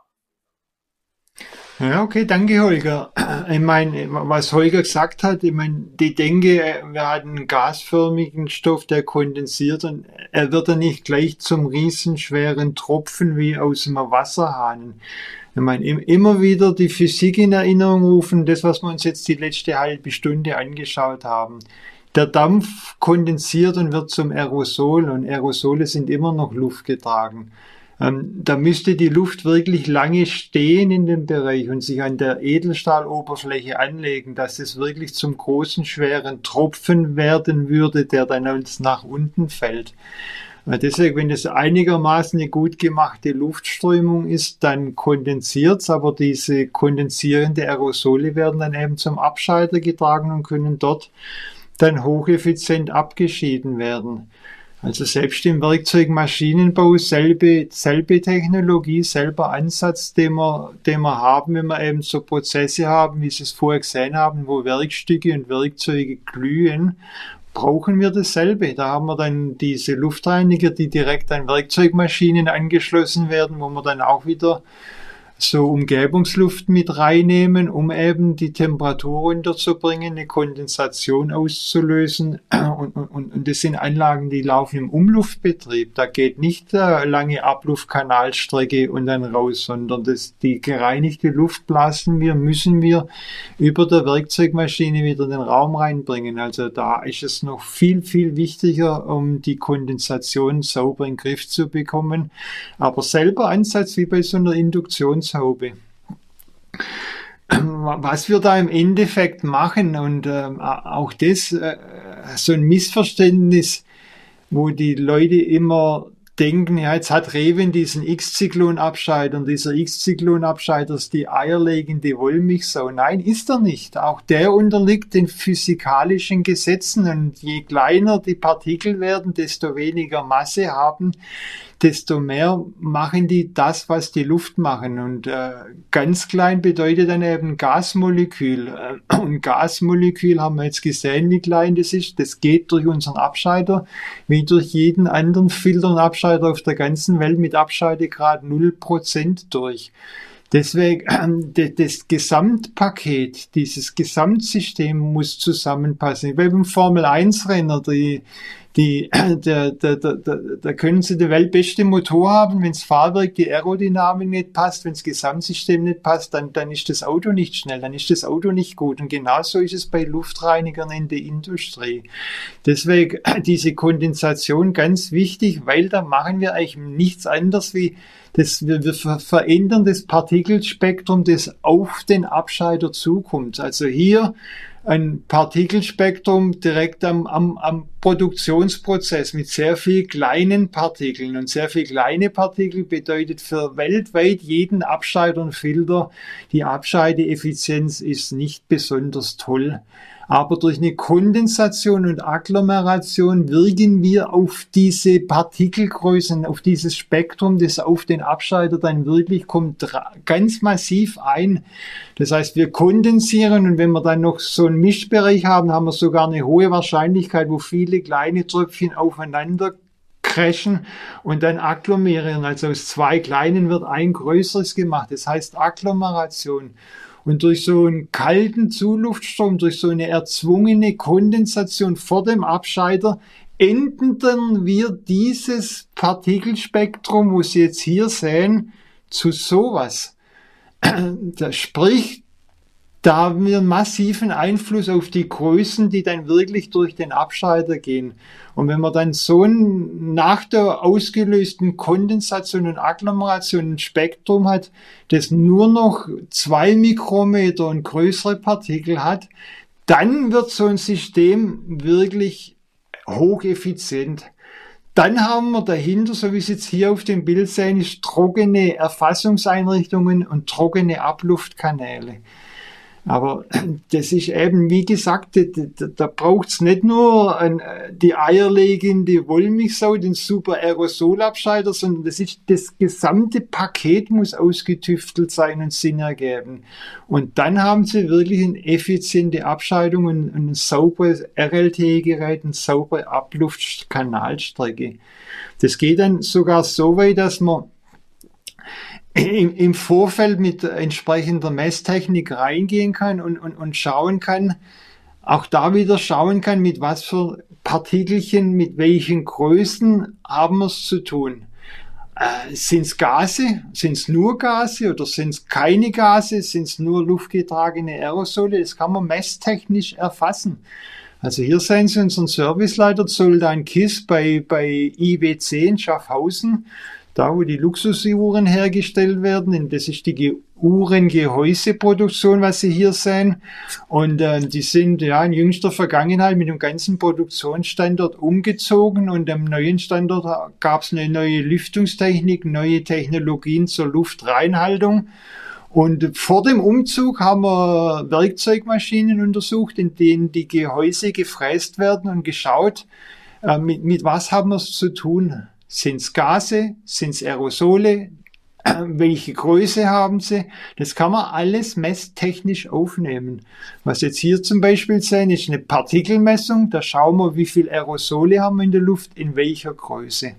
Ja, okay, danke Holger. Ich meine, was Holger gesagt hat, ich meine, die denke, wir hatten einen gasförmigen Stoff, der kondensiert und er wird dann nicht gleich zum riesenschweren Tropfen wie aus einem Wasserhahn. Ich meine, immer wieder die Physik in Erinnerung rufen, das, was wir uns jetzt die letzte halbe Stunde angeschaut haben. Der Dampf kondensiert und wird zum Aerosol und Aerosole sind immer noch luftgetragen. Ähm, da müsste die Luft wirklich lange stehen in dem Bereich und sich an der Edelstahloberfläche anlegen, dass es wirklich zum großen, schweren Tropfen werden würde, der dann als nach unten fällt. Äh, deswegen, wenn es einigermaßen eine gut gemachte Luftströmung ist, dann kondensiert es, aber diese kondensierende Aerosole werden dann eben zum Abschalter getragen und können dort dann hocheffizient abgeschieden werden. Also selbst im Werkzeugmaschinenbau selbe, selbe Technologie, selber Ansatz, den wir, den wir haben, wenn wir eben so Prozesse haben, wie Sie es vorher gesehen haben, wo Werkstücke und Werkzeuge glühen, brauchen wir dasselbe. Da haben wir dann diese Luftreiniger, die direkt an Werkzeugmaschinen angeschlossen werden, wo wir dann auch wieder so Umgebungsluft mit reinnehmen, um eben die Temperatur runterzubringen, eine Kondensation auszulösen. Und, und, und das sind Anlagen, die laufen im Umluftbetrieb. Da geht nicht eine lange Abluftkanalstrecke und dann raus, sondern das, die gereinigte Luft blasen wir, müssen wir über der Werkzeugmaschine wieder in den Raum reinbringen. Also da ist es noch viel, viel wichtiger, um die Kondensation sauber in den Griff zu bekommen. Aber selber Ansatz wie bei so einer Induktions Haube. Was wir da im Endeffekt machen und äh, auch das, äh, so ein Missverständnis, wo die Leute immer denken, ja, jetzt hat Rewe diesen X-Zyklon-Abscheider und dieser X-Zyklon-Abscheider ist die eierlegende Wollmilchsau. Nein, ist er nicht. Auch der unterliegt den physikalischen Gesetzen und je kleiner die Partikel werden, desto weniger Masse haben, desto mehr machen die das, was die Luft machen. Und äh, ganz klein bedeutet dann eben Gasmolekül. Und Gasmolekül haben wir jetzt gesehen, wie klein das ist. Das geht durch unseren Abscheider, wie durch jeden anderen Filter und Abscheider auf der ganzen Welt mit Abscheidegrad null Prozent durch. Deswegen, äh, das Gesamtpaket, dieses Gesamtsystem muss zusammenpassen. Beim Formel eins Renner, die Die, da, da, da, da können Sie den weltbesten Motor haben, wenn das Fahrwerk, die Aerodynamik nicht passt, wenn das Gesamtsystem nicht passt, dann, dann ist das Auto nicht schnell, dann ist das Auto nicht gut. Und genauso ist es bei Luftreinigern in der Industrie. Deswegen diese Kondensation ganz wichtig, weil da machen wir eigentlich nichts anderes wie das, wir, wir verändern das Partikelspektrum, das auf den Abscheider zukommt. Also hier ein Partikelspektrum direkt am, am, am Produktionsprozess mit sehr viel kleinen Partikeln. Und sehr viel kleine Partikel bedeutet für weltweit jeden Abscheider und Filter, die Abscheideeffizienz ist nicht besonders toll. Aber durch eine Kondensation und Agglomeration wirken wir auf diese Partikelgrößen, auf dieses Spektrum, das auf den Abscheider dann wirklich kommt, ganz massiv ein. Das heißt, wir kondensieren und wenn wir dann noch so einen Mischbereich haben, haben wir sogar eine hohe Wahrscheinlichkeit, wo viele kleine Tröpfchen aufeinander crashen und dann agglomerieren. Also aus zwei kleinen wird ein größeres gemacht. Das heißt Agglomeration. Und durch so einen kalten Zuluftstrom, durch so eine erzwungene Kondensation vor dem Abscheider, ändern wir dieses Partikelspektrum, wo Sie jetzt hier sehen, zu sowas. Das spricht, da haben wir einen massiven Einfluss auf die Größen, die dann wirklich durch den Abscheider gehen. Und wenn man dann so ein nach der ausgelösten Kondensation und Agglomeration ein Spektrum hat, das nur noch zwei Mikrometer und größere Partikel hat, dann wird so ein System wirklich hocheffizient. Dann haben wir dahinter, so wie Sie jetzt hier auf dem Bild sehen, ist trockene Erfassungseinrichtungen und trockene Abluftkanäle. Aber das ist eben, wie gesagt, da, da braucht es nicht nur ein, die eierlegende Wollmilchsau, den super Aerosolabscheider, sondern das ist das gesamte Paket muss ausgetüftelt sein und Sinn ergeben. Und dann haben Sie wirklich eine effiziente Abscheidung und ein sauberes R L T-Gerät, eine saubere Abluftkanalstrecke. Das geht dann sogar so weit, dass man Im, im Vorfeld mit entsprechender Messtechnik reingehen kann und, und, und schauen kann, auch da wieder schauen kann, mit was für Partikelchen, mit welchen Größen haben wir es zu tun. Äh, sind es Gase? Sind es nur Gase oder sind es keine Gase? Sind es nur luftgetragene Aerosole? Das kann man messtechnisch erfassen. Also hier sehen Sie unseren Serviceleiter Zoltan Kiss bei, bei I W C in Schaffhausen. Da, wo die Luxusuhren hergestellt werden, das ist die Uhrengehäuseproduktion, was Sie hier sehen. Und äh, die sind ja in jüngster Vergangenheit mit dem ganzen Produktionsstandort umgezogen und am neuen Standort gab es eine neue Lüftungstechnik, neue Technologien zur Luftreinhaltung. Und vor dem Umzug haben wir Werkzeugmaschinen untersucht, in denen die Gehäuse gefräst werden und geschaut, äh, mit, mit was haben wir es zu tun. Sind es Gase? Sind es Aerosole? Welche Größe haben sie? Das kann man alles messtechnisch aufnehmen. Was jetzt hier zum Beispiel sehen, ist eine Partikelmessung. Da schauen wir, wie viel Aerosole haben wir in der Luft, in welcher Größe.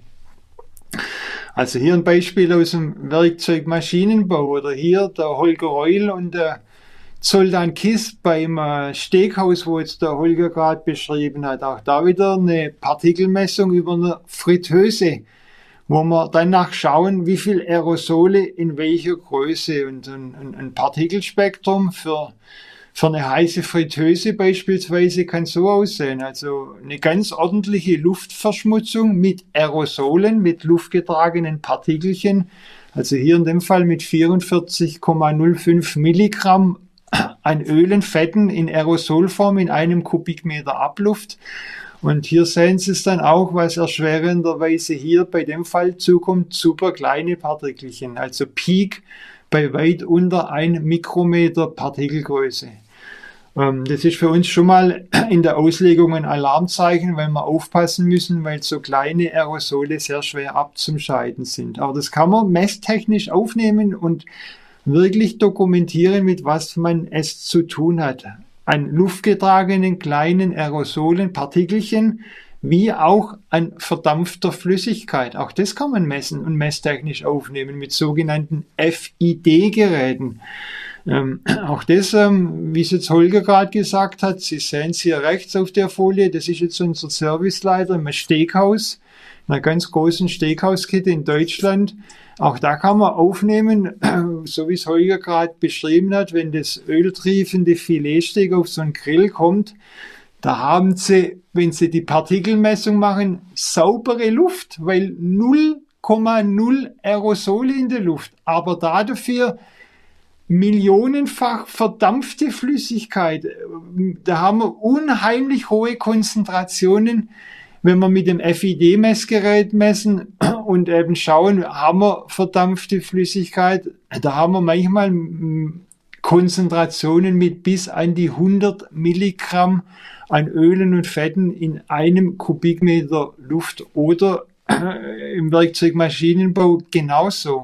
Also hier ein Beispiel aus dem Werkzeugmaschinenbau oder hier der Holger Reul und der Zoltan Kiss beim Steakhaus, wo jetzt der Holger gerade beschrieben hat. Auch da wieder eine Partikelmessung über eine Fritteuse, wo wir danach schauen, wie viel Aerosole in welcher Größe und ein, ein Partikelspektrum für, für eine heiße Fritteuse beispielsweise kann so aussehen. Also eine ganz ordentliche Luftverschmutzung mit Aerosolen, mit luftgetragenen Partikelchen. Also hier in dem Fall mit vierundvierzig Komma null fünf Milligramm an Ölen, Fetten in Aerosolform in einem Kubikmeter Abluft. Und hier sehen Sie es dann auch, was erschwerenderweise hier bei dem Fall zukommt, super kleine Partikelchen, also Peak bei weit unter ein Mikrometer Partikelgröße. Das ist für uns schon mal in der Auslegung ein Alarmzeichen, weil wir aufpassen müssen, weil so kleine Aerosole sehr schwer abzuscheiden sind. Aber das kann man messtechnisch aufnehmen und wirklich dokumentieren, mit was man es zu tun hat. An luftgetragenen kleinen Aerosolen, Partikelchen, wie auch an verdampfter Flüssigkeit. Auch das kann man messen und messtechnisch aufnehmen mit sogenannten F I D-Geräten. Ähm, auch das, ähm, wie es jetzt Holger gerade gesagt hat, Sie sehen es hier rechts auf der Folie, das ist jetzt unser Serviceleiter im Steakhouse, in einer ganz großen Steakhauskette in Deutschland. Auch da kann man aufnehmen, so wie es Holger gerade beschrieben hat, wenn das öltriefende Filetsteak auf so einen Grill kommt, da haben Sie, wenn Sie die Partikelmessung machen, saubere Luft, weil null Komma null Aerosole in der Luft, aber dafür millionenfach verdampfte Flüssigkeit. Da haben wir unheimlich hohe Konzentrationen, wenn wir mit dem F I D-Messgerät messen und eben schauen, haben wir verdampfte Flüssigkeit. Da haben wir manchmal Konzentrationen mit bis an die hundert Milligramm an Ölen und Fetten in einem Kubikmeter Luft oder im Werkzeugmaschinenbau genauso.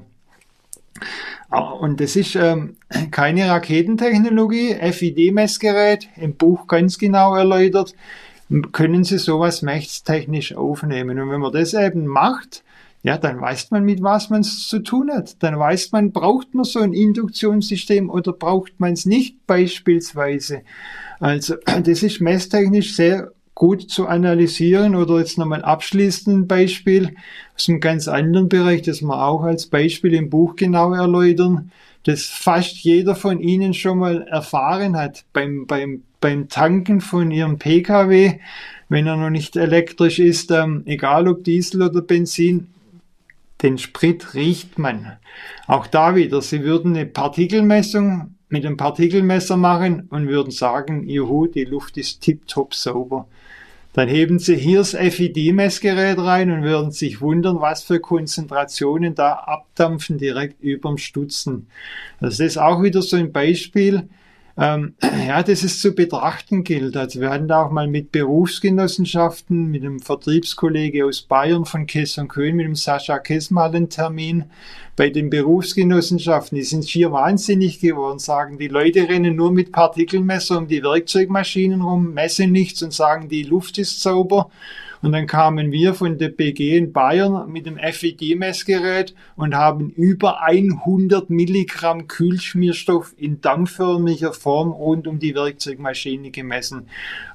Und das ist ähm, keine Raketentechnologie, F I D-Messgerät, im Buch ganz genau erläutert, können Sie sowas messtechnisch aufnehmen. Und wenn man das eben macht, ja, dann weiß man, mit was man es zu tun hat. Dann weiß man, braucht man so ein Induktionssystem oder braucht man es nicht beispielsweise. Also das ist messtechnisch sehr gut zu analysieren. Oder jetzt nochmal abschließend ein Beispiel aus einem ganz anderen Bereich, das wir auch als Beispiel im Buch genau erläutern, das fast jeder von Ihnen schon mal erfahren hat beim, beim, beim Tanken von Ihrem P K W, wenn er noch nicht elektrisch ist, ähm, egal ob Diesel oder Benzin, den Sprit riecht man. Auch da wieder, Sie würden eine Partikelmessung mit einem Partikelmesser machen und würden sagen, juhu, die Luft ist tipptopp sauber. Dann heben Sie hier das F I D-Messgerät rein und würden sich wundern, was für Konzentrationen da abdampfen direkt überm Stutzen. Also das ist auch wieder so ein Beispiel, ähm, ja, das es zu betrachten gilt. Also wir hatten da auch mal mit Berufsgenossenschaften, mit einem Vertriebskollege aus Bayern von Kess und Köhn, mit dem Sascha Kess mal einen Termin. Bei den Berufsgenossenschaften, die sind schier wahnsinnig geworden, sagen, die Leute rennen nur mit Partikelmesser um die Werkzeugmaschinen rum, messen nichts und sagen, die Luft ist sauber. Und dann kamen wir von der B G in Bayern mit dem F I D-Messgerät und haben über hundert Milligramm Kühlschmierstoff in dampfförmiger Form rund um die Werkzeugmaschine gemessen,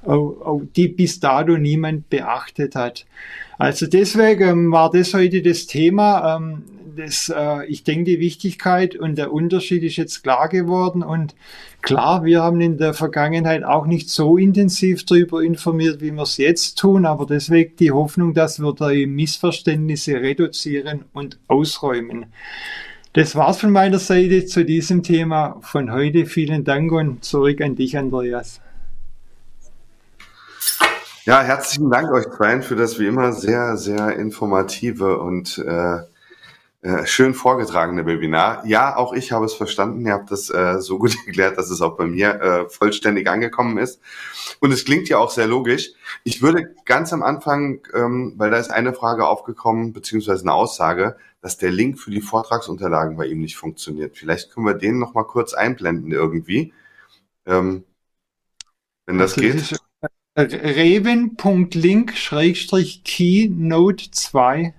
die bis dato niemand beachtet hat. Also deswegen war das heute das Thema. Das, äh, ich denke, die Wichtigkeit und der Unterschied ist jetzt klar geworden. Und klar, wir haben in der Vergangenheit auch nicht so intensiv darüber informiert, wie wir es jetzt tun, aber deswegen die Hoffnung, dass wir da Missverständnisse reduzieren und ausräumen. Das war's von meiner Seite zu diesem Thema von heute. Vielen Dank und zurück an dich, Andreas. Ja, herzlichen Dank euch zweien für das wie immer sehr, sehr informative und äh, äh, schön vorgetragene Webinar. Ja, auch ich habe es verstanden. Ihr habt das äh, so gut erklärt, dass es auch bei mir äh, vollständig angekommen ist. Und es klingt ja auch sehr logisch. Ich würde ganz am Anfang, ähm, weil da ist eine Frage aufgekommen, beziehungsweise eine Aussage, dass der Link für die Vortragsunterlagen bei ihm nicht funktioniert. Vielleicht können wir den noch mal kurz einblenden irgendwie, ähm, wenn das okay, geht. reven Punkt link Schrägstrich Keynote zwei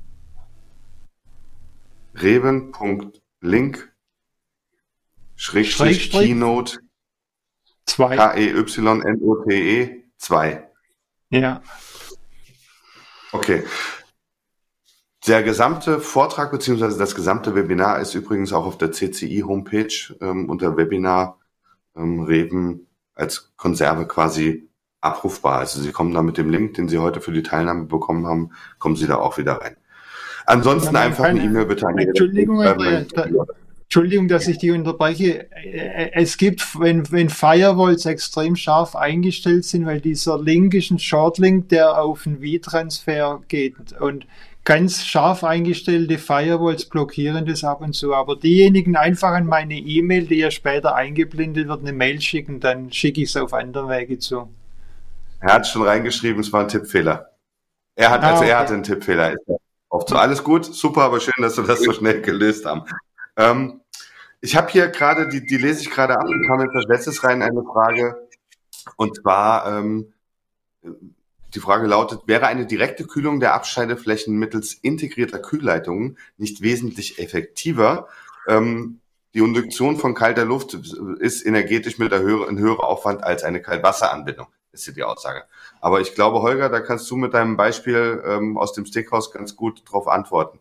reven Punkt link Schrägstrich Keynote zwei K E Y N O T E zwei. Ja. Okay. Der gesamte Vortrag bzw. das gesamte Webinar ist übrigens auch auf der C C I-Homepage ähm, unter Webinar ähm, Reven als Konserve quasi abrufbar. Also Sie kommen da mit dem Link, den Sie heute für die Teilnahme bekommen haben, kommen Sie da auch wieder rein. Ansonsten ja, einfach keine, eine E-Mail bitte an Entschuldigung, Andreas, da, Entschuldigung, dass ich die unterbreche. Es gibt, wenn, wenn Firewalls extrem scharf eingestellt sind, weil dieser Link ist ein Shortlink, der auf einen V-Transfer geht. Und ganz scharf eingestellte Firewalls blockieren das ab und zu. Aber diejenigen einfach an meine E-Mail, die ja später eingeblendet wird, eine Mail schicken, dann schicke ich es auf anderen Wege zu. Er hat schon reingeschrieben, es war ein Tippfehler. Er hat, ah, also okay. er hatte einen Tippfehler. So, alles gut, super, aber schön, dass wir das so schnell gelöst haben. Ähm, ich habe hier gerade, die, die lese ich gerade ab und kam jetzt als letztes rein eine Frage. Und zwar, ähm, die Frage lautet, wäre eine direkte Kühlung der Abscheideflächen mittels integrierter Kühlleitungen nicht wesentlich effektiver? Ähm, die Induktion von kalter Luft ist energetisch mit einem höheren, höheren Aufwand als eine Kaltwasseranbindung, ist hier die Aussage. Aber ich glaube, Holger, da kannst du mit deinem Beispiel ähm, aus dem Steakhouse ganz gut drauf antworten.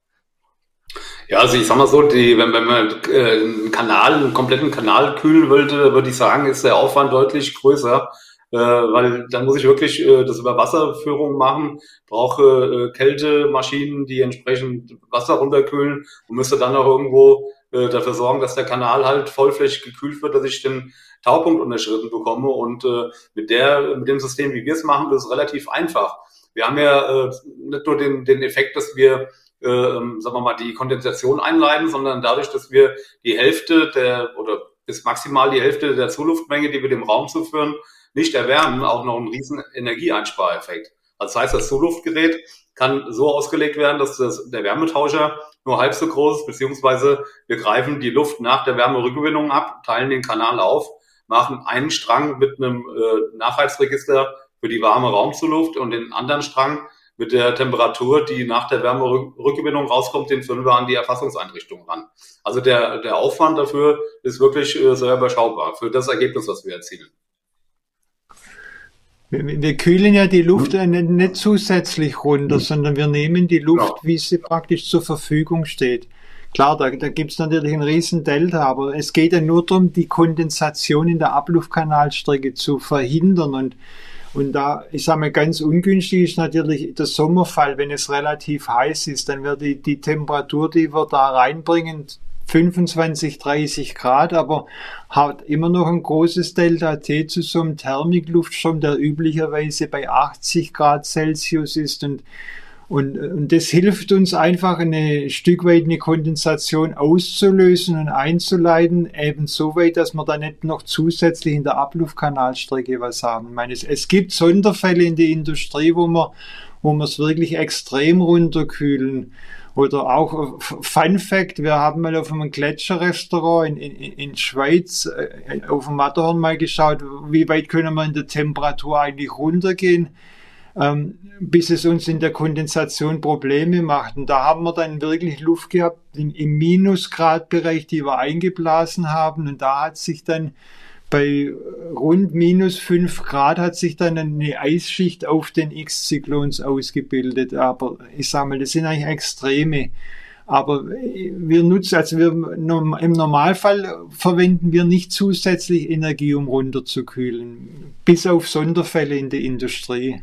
Ja, also ich sag mal so, die, wenn, wenn man äh, einen Kanal, einen kompletten Kanal kühlen wollte, würde ich sagen, ist der Aufwand deutlich größer. Äh, weil dann muss ich wirklich äh, das über Wasserführung machen, brauche äh, Kältemaschinen, die entsprechend Wasser runterkühlen und müsste dann auch irgendwo äh, dafür sorgen, dass der Kanal halt vollflächig gekühlt wird, dass ich den Taupunkt unterschritten bekomme. Und äh, mit der, mit dem System, wie wir es machen, das ist relativ einfach. Wir haben ja äh, nicht nur den, den Effekt, dass wir äh, sagen wir mal die Kondensation einleiten, sondern dadurch, dass wir die Hälfte der oder bis maximal die Hälfte der Zuluftmenge, die wir dem Raum zuführen, nicht erwärmen, auch noch einen riesen Energieeinspareffekt. Also das heißt, das Zuluftgerät kann so ausgelegt werden, dass das, der Wärmetauscher nur halb so groß ist, beziehungsweise wir greifen die Luft nach der Wärmerückgewinnung ab, teilen den Kanal auf, machen einen Strang mit einem äh, Nachheizregister für die warme Raumzuluft und den anderen Strang mit der Temperatur, die nach der Wärmerückgewinnung rauskommt, den führen wir an die Erfassungseinrichtung ran. Also der, der Aufwand dafür ist wirklich äh, sehr überschaubar für das Ergebnis, was wir erzielen. Wir kühlen ja die Luft nicht, nicht zusätzlich runter, sondern wir nehmen die Luft, ja. wie sie praktisch zur Verfügung steht. Klar, da, da gibt es natürlich einen riesen Delta, aber es geht ja nur darum, die Kondensation in der Abluftkanalstrecke zu verhindern. Und, und da, ich sage mal, ganz ungünstig ist natürlich der Sommerfall, wenn es relativ heiß ist, dann wird die, die Temperatur, die wir da reinbringen, fünfundzwanzig, dreißig Grad, aber hat immer noch ein großes Delta-T zu so einem Thermikluftstrom, der üblicherweise bei achtzig Grad Celsius ist. Und, und, und das hilft uns einfach, eine Stück weit eine Kondensation auszulösen und einzuleiten, eben so weit, dass wir da nicht noch zusätzlich in der Abluftkanalstrecke was haben. Ich meine, es, es gibt Sonderfälle in der Industrie, wo wir, wo wir es wirklich extrem runterkühlen. Oder auch, Fun Fact, wir haben mal auf einem Gletscherrestaurant in, in, in Schweiz äh, auf dem Matterhorn mal geschaut, wie weit können wir in der Temperatur eigentlich runtergehen, ähm, bis es uns in der Kondensation Probleme macht. Und da haben wir dann wirklich Luft gehabt im, im Minusgradbereich, die wir eingeblasen haben. Und da hat sich dann bei rund minus fünf Grad hat sich dann eine Eisschicht auf den X-Zyklons ausgebildet. Aber ich sage mal, das sind eigentlich Extreme. Aber wir nutzen, also wir, im Normalfall verwenden wir nicht zusätzlich Energie, um runterzukühlen. Bis auf Sonderfälle in der Industrie.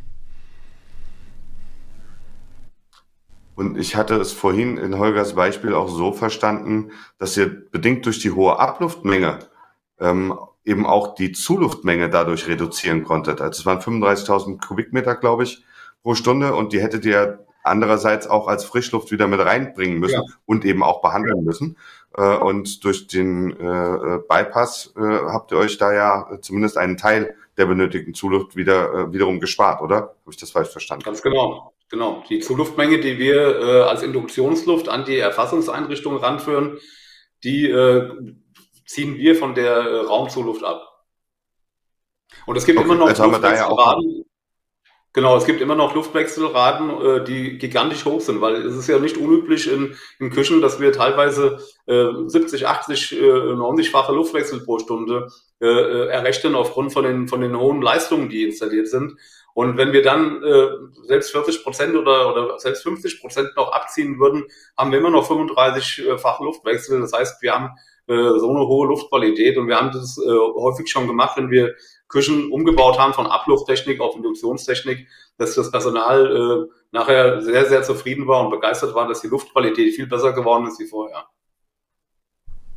Und ich hatte es vorhin in Holgers Beispiel auch so verstanden, dass ihr bedingt durch die hohe Abluftmenge ähm, eben auch die Zuluftmenge dadurch reduzieren konntet. Also es waren fünfunddreißigtausend Kubikmeter, glaube ich, pro Stunde und die hättet ihr andererseits auch als Frischluft wieder mit reinbringen müssen, ja, und eben auch behandeln müssen. Äh, und durch den äh, Bypass äh, habt ihr euch da ja zumindest einen Teil der benötigten Zuluft wieder äh, wiederum gespart, oder? Habe ich das falsch verstanden? Ganz genau. Genau. Die Zuluftmenge, die wir äh, als Induktionsluft an die Erfassungseinrichtung ranführen, die äh, ziehen wir von der äh, Raumzuluft ab. Und es gibt okay, immer noch Luftwechselraten. Genau, es gibt immer noch Luftwechselraten, äh, die gigantisch hoch sind, weil es ist ja nicht unüblich in, in Küchen, dass wir teilweise äh, siebzig, achtzig, äh, neunzig-fache Luftwechsel pro Stunde äh, errechnen aufgrund von den von den hohen Leistungen, die installiert sind. Und wenn wir dann äh, selbst vierzig Prozent oder oder selbst fünfzig Prozent noch abziehen würden, haben wir immer noch fünfunddreißig-fache Luftwechsel. Das heißt, wir haben äh, so eine hohe Luftqualität und wir haben das äh, häufig schon gemacht, wenn wir Küchen umgebaut haben von Ablufttechnik auf Induktionstechnik, dass das Personal äh, nachher sehr, sehr zufrieden war und begeistert war, dass die Luftqualität viel besser geworden ist wie vorher.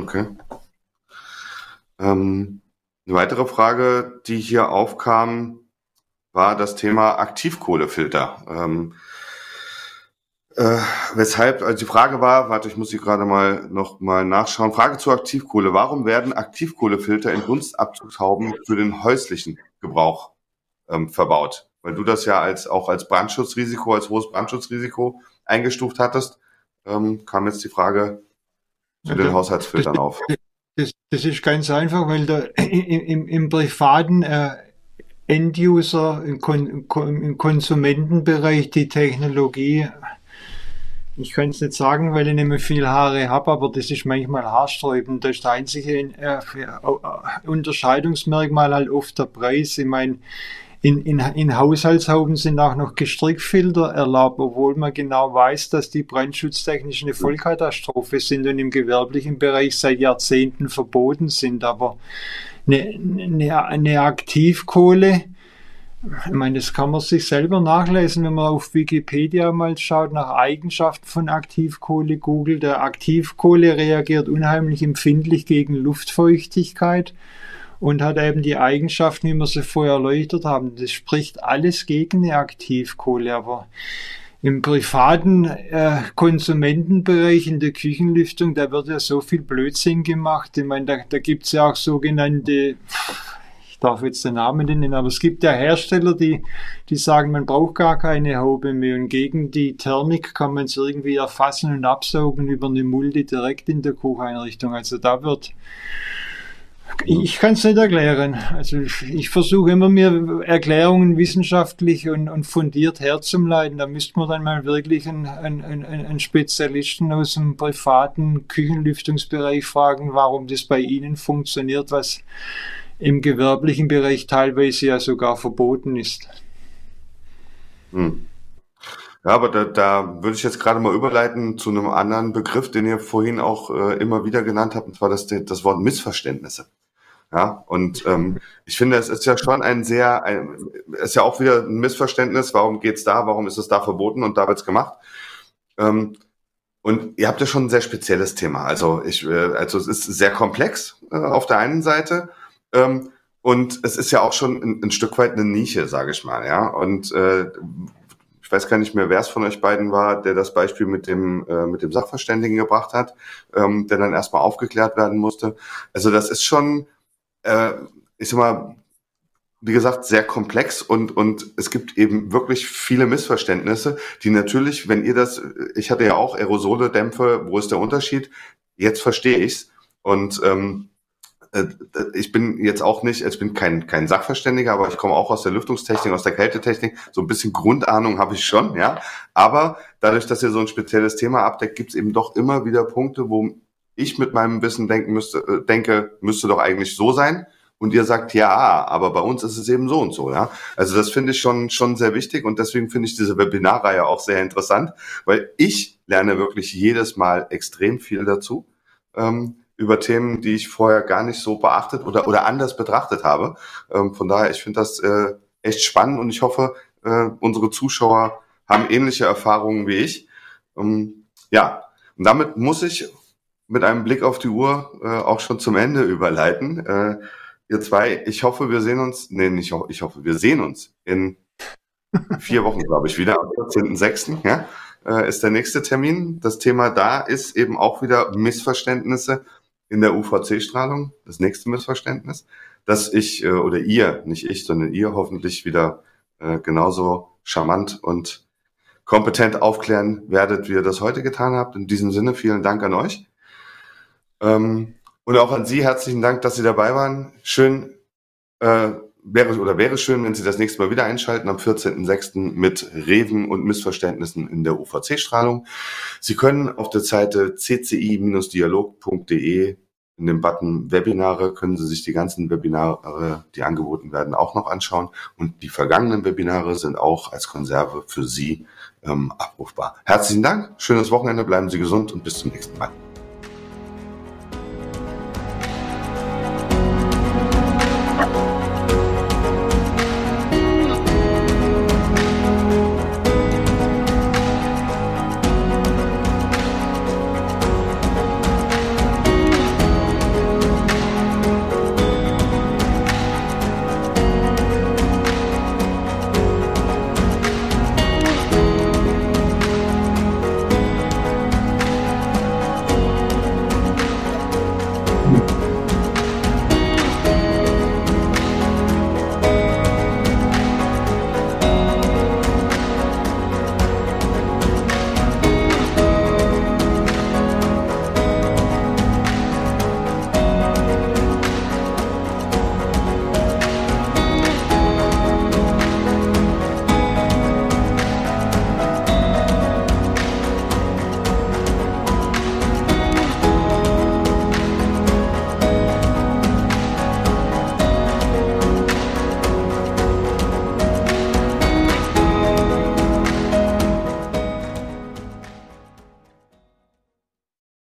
Okay. Ähm, eine weitere Frage, die hier aufkam, war das Thema Aktivkohlefilter. Ähm, äh, weshalb, also die Frage war, warte, ich muss hier gerade mal noch mal nachschauen. Frage zur Aktivkohle. Warum werden Aktivkohlefilter in Dunstabzugshauben für den häuslichen Gebrauch ähm, verbaut? Weil du das ja als auch als Brandschutzrisiko, als hohes Brandschutzrisiko eingestuft hattest, ähm, kam jetzt die Frage zu den Haushaltsfiltern das, auf. Das, das ist ganz einfach, weil da im, im, im privaten äh, End-User, im, Kon, im Konsumentenbereich die Technologie, ich kann es nicht sagen, weil ich nicht mehr viel Haare habe, aber das ist manchmal haarsträubend. Das ist das einzige äh, Unterscheidungsmerkmal halt oft der Preis. Ich meine, in, in, in Haushaltshauben sind auch noch Gestrickfilter erlaubt, obwohl man genau weiß, dass die brandschutztechnisch eine Vollkatastrophe sind und im gewerblichen Bereich seit Jahrzehnten verboten sind. Aber eine, eine, eine Aktivkohle, ich meine, das kann man sich selber nachlesen, wenn man auf Wikipedia mal schaut, nach Eigenschaften von Aktivkohle googelt. Der Aktivkohle reagiert unheimlich empfindlich gegen Luftfeuchtigkeit und hat eben die Eigenschaften, wie wir sie vorher erläutert haben. Das spricht alles gegen eine Aktivkohle, aber im privaten äh, Konsumentenbereich, in der Küchenlüftung, da wird ja so viel Blödsinn gemacht. Ich meine, da, da gibt es ja auch sogenannte, ich darf jetzt den Namen nennen, aber es gibt ja Hersteller, die, die sagen, man braucht gar keine Haube mehr und gegen die Thermik kann man es irgendwie erfassen und absaugen über eine Mulde direkt in der Kocheinrichtung. Also da wird Ich kann es nicht erklären. Also ich, ich versuche immer, mir Erklärungen wissenschaftlich und, und fundiert herzuleiten. Da müsste man dann mal wirklich einen, einen, einen Spezialisten aus dem privaten Küchenlüftungsbereich fragen, warum das bei Ihnen funktioniert, was im gewerblichen Bereich teilweise ja sogar verboten ist. Hm. Ja, aber da, da würde ich jetzt gerade mal überleiten zu einem anderen Begriff, den ihr vorhin auch äh, immer wieder genannt habt, und zwar das, das Wort Missverständnisse. Ja, und ähm, ich finde, es ist ja schon ein sehr, ein, es ist ja auch wieder ein Missverständnis, warum geht's da, warum ist es da verboten und da wird's gemacht. Ähm, und ihr habt ja schon ein sehr spezielles Thema. Also ich, äh, also es ist sehr komplex äh, auf der einen Seite ähm, und es ist ja auch schon ein, ein Stück weit eine Nische, sage ich mal. Ja, und äh, ich weiß gar nicht mehr, wer es von euch beiden war, der das Beispiel mit dem äh, mit dem Sachverständigen gebracht hat, ähm, der dann erstmal aufgeklärt werden musste. Also das ist schon Äh, ich sag mal, wie gesagt, sehr komplex und und es gibt eben wirklich viele Missverständnisse, die natürlich, wenn ihr das, ich hatte ja auch Aerosole, Dämpfe, wo ist der Unterschied? Jetzt verstehe ich's und ähm, äh, ich bin jetzt auch nicht, ich bin kein kein Sachverständiger, aber ich komme auch aus der Lüftungstechnik, aus der Kältetechnik, so ein bisschen Grundahnung habe ich schon, ja. Aber dadurch, dass ihr so ein spezielles Thema abdeckt, gibt's eben doch immer wieder Punkte, wo ich mit meinem Wissen denken müsste, äh, denke, müsste doch eigentlich so sein. Und ihr sagt, ja, aber bei uns ist es eben so und so, ja. Also das finde ich schon, schon sehr wichtig und deswegen finde ich diese Webinarreihe auch sehr interessant, weil ich lerne wirklich jedes Mal extrem viel dazu, ähm, über Themen, die ich vorher gar nicht so beachtet oder, oder anders betrachtet habe. Ähm, von daher, ich finde das äh, echt spannend und ich hoffe, äh, unsere Zuschauer haben ähnliche Erfahrungen wie ich. Ähm, ja, und damit muss ich mit einem Blick auf die Uhr äh, auch schon zum Ende überleiten. Äh, ihr zwei, ich hoffe, wir sehen uns, nee, nicht, ich hoffe, wir sehen uns in vier Wochen, glaube ich, wieder. Am vierzehnten sechsten Ja, äh, ist der nächste Termin. Das Thema da ist eben auch wieder Missverständnisse in der U V C-Strahlung. Das nächste Missverständnis, dass ich äh, oder ihr, nicht ich, sondern ihr hoffentlich wieder äh, genauso charmant und kompetent aufklären werdet, wie ihr das heute getan habt. In diesem Sinne, vielen Dank an euch. Ähm, und auch an Sie herzlichen Dank, dass Sie dabei waren. Schön, äh, wäre oder wäre schön, wenn Sie das nächste Mal wieder einschalten am vierzehnten sechsten mit Reven und Missverständnissen in der U V C-Strahlung. Sie können auf der Seite c c i Dialog punkt d e in dem Button Webinare können Sie sich die ganzen Webinare, die angeboten werden, auch noch anschauen. Und die vergangenen Webinare sind auch als Konserve für Sie ähm, abrufbar. Herzlichen Dank, schönes Wochenende, bleiben Sie gesund und bis zum nächsten Mal.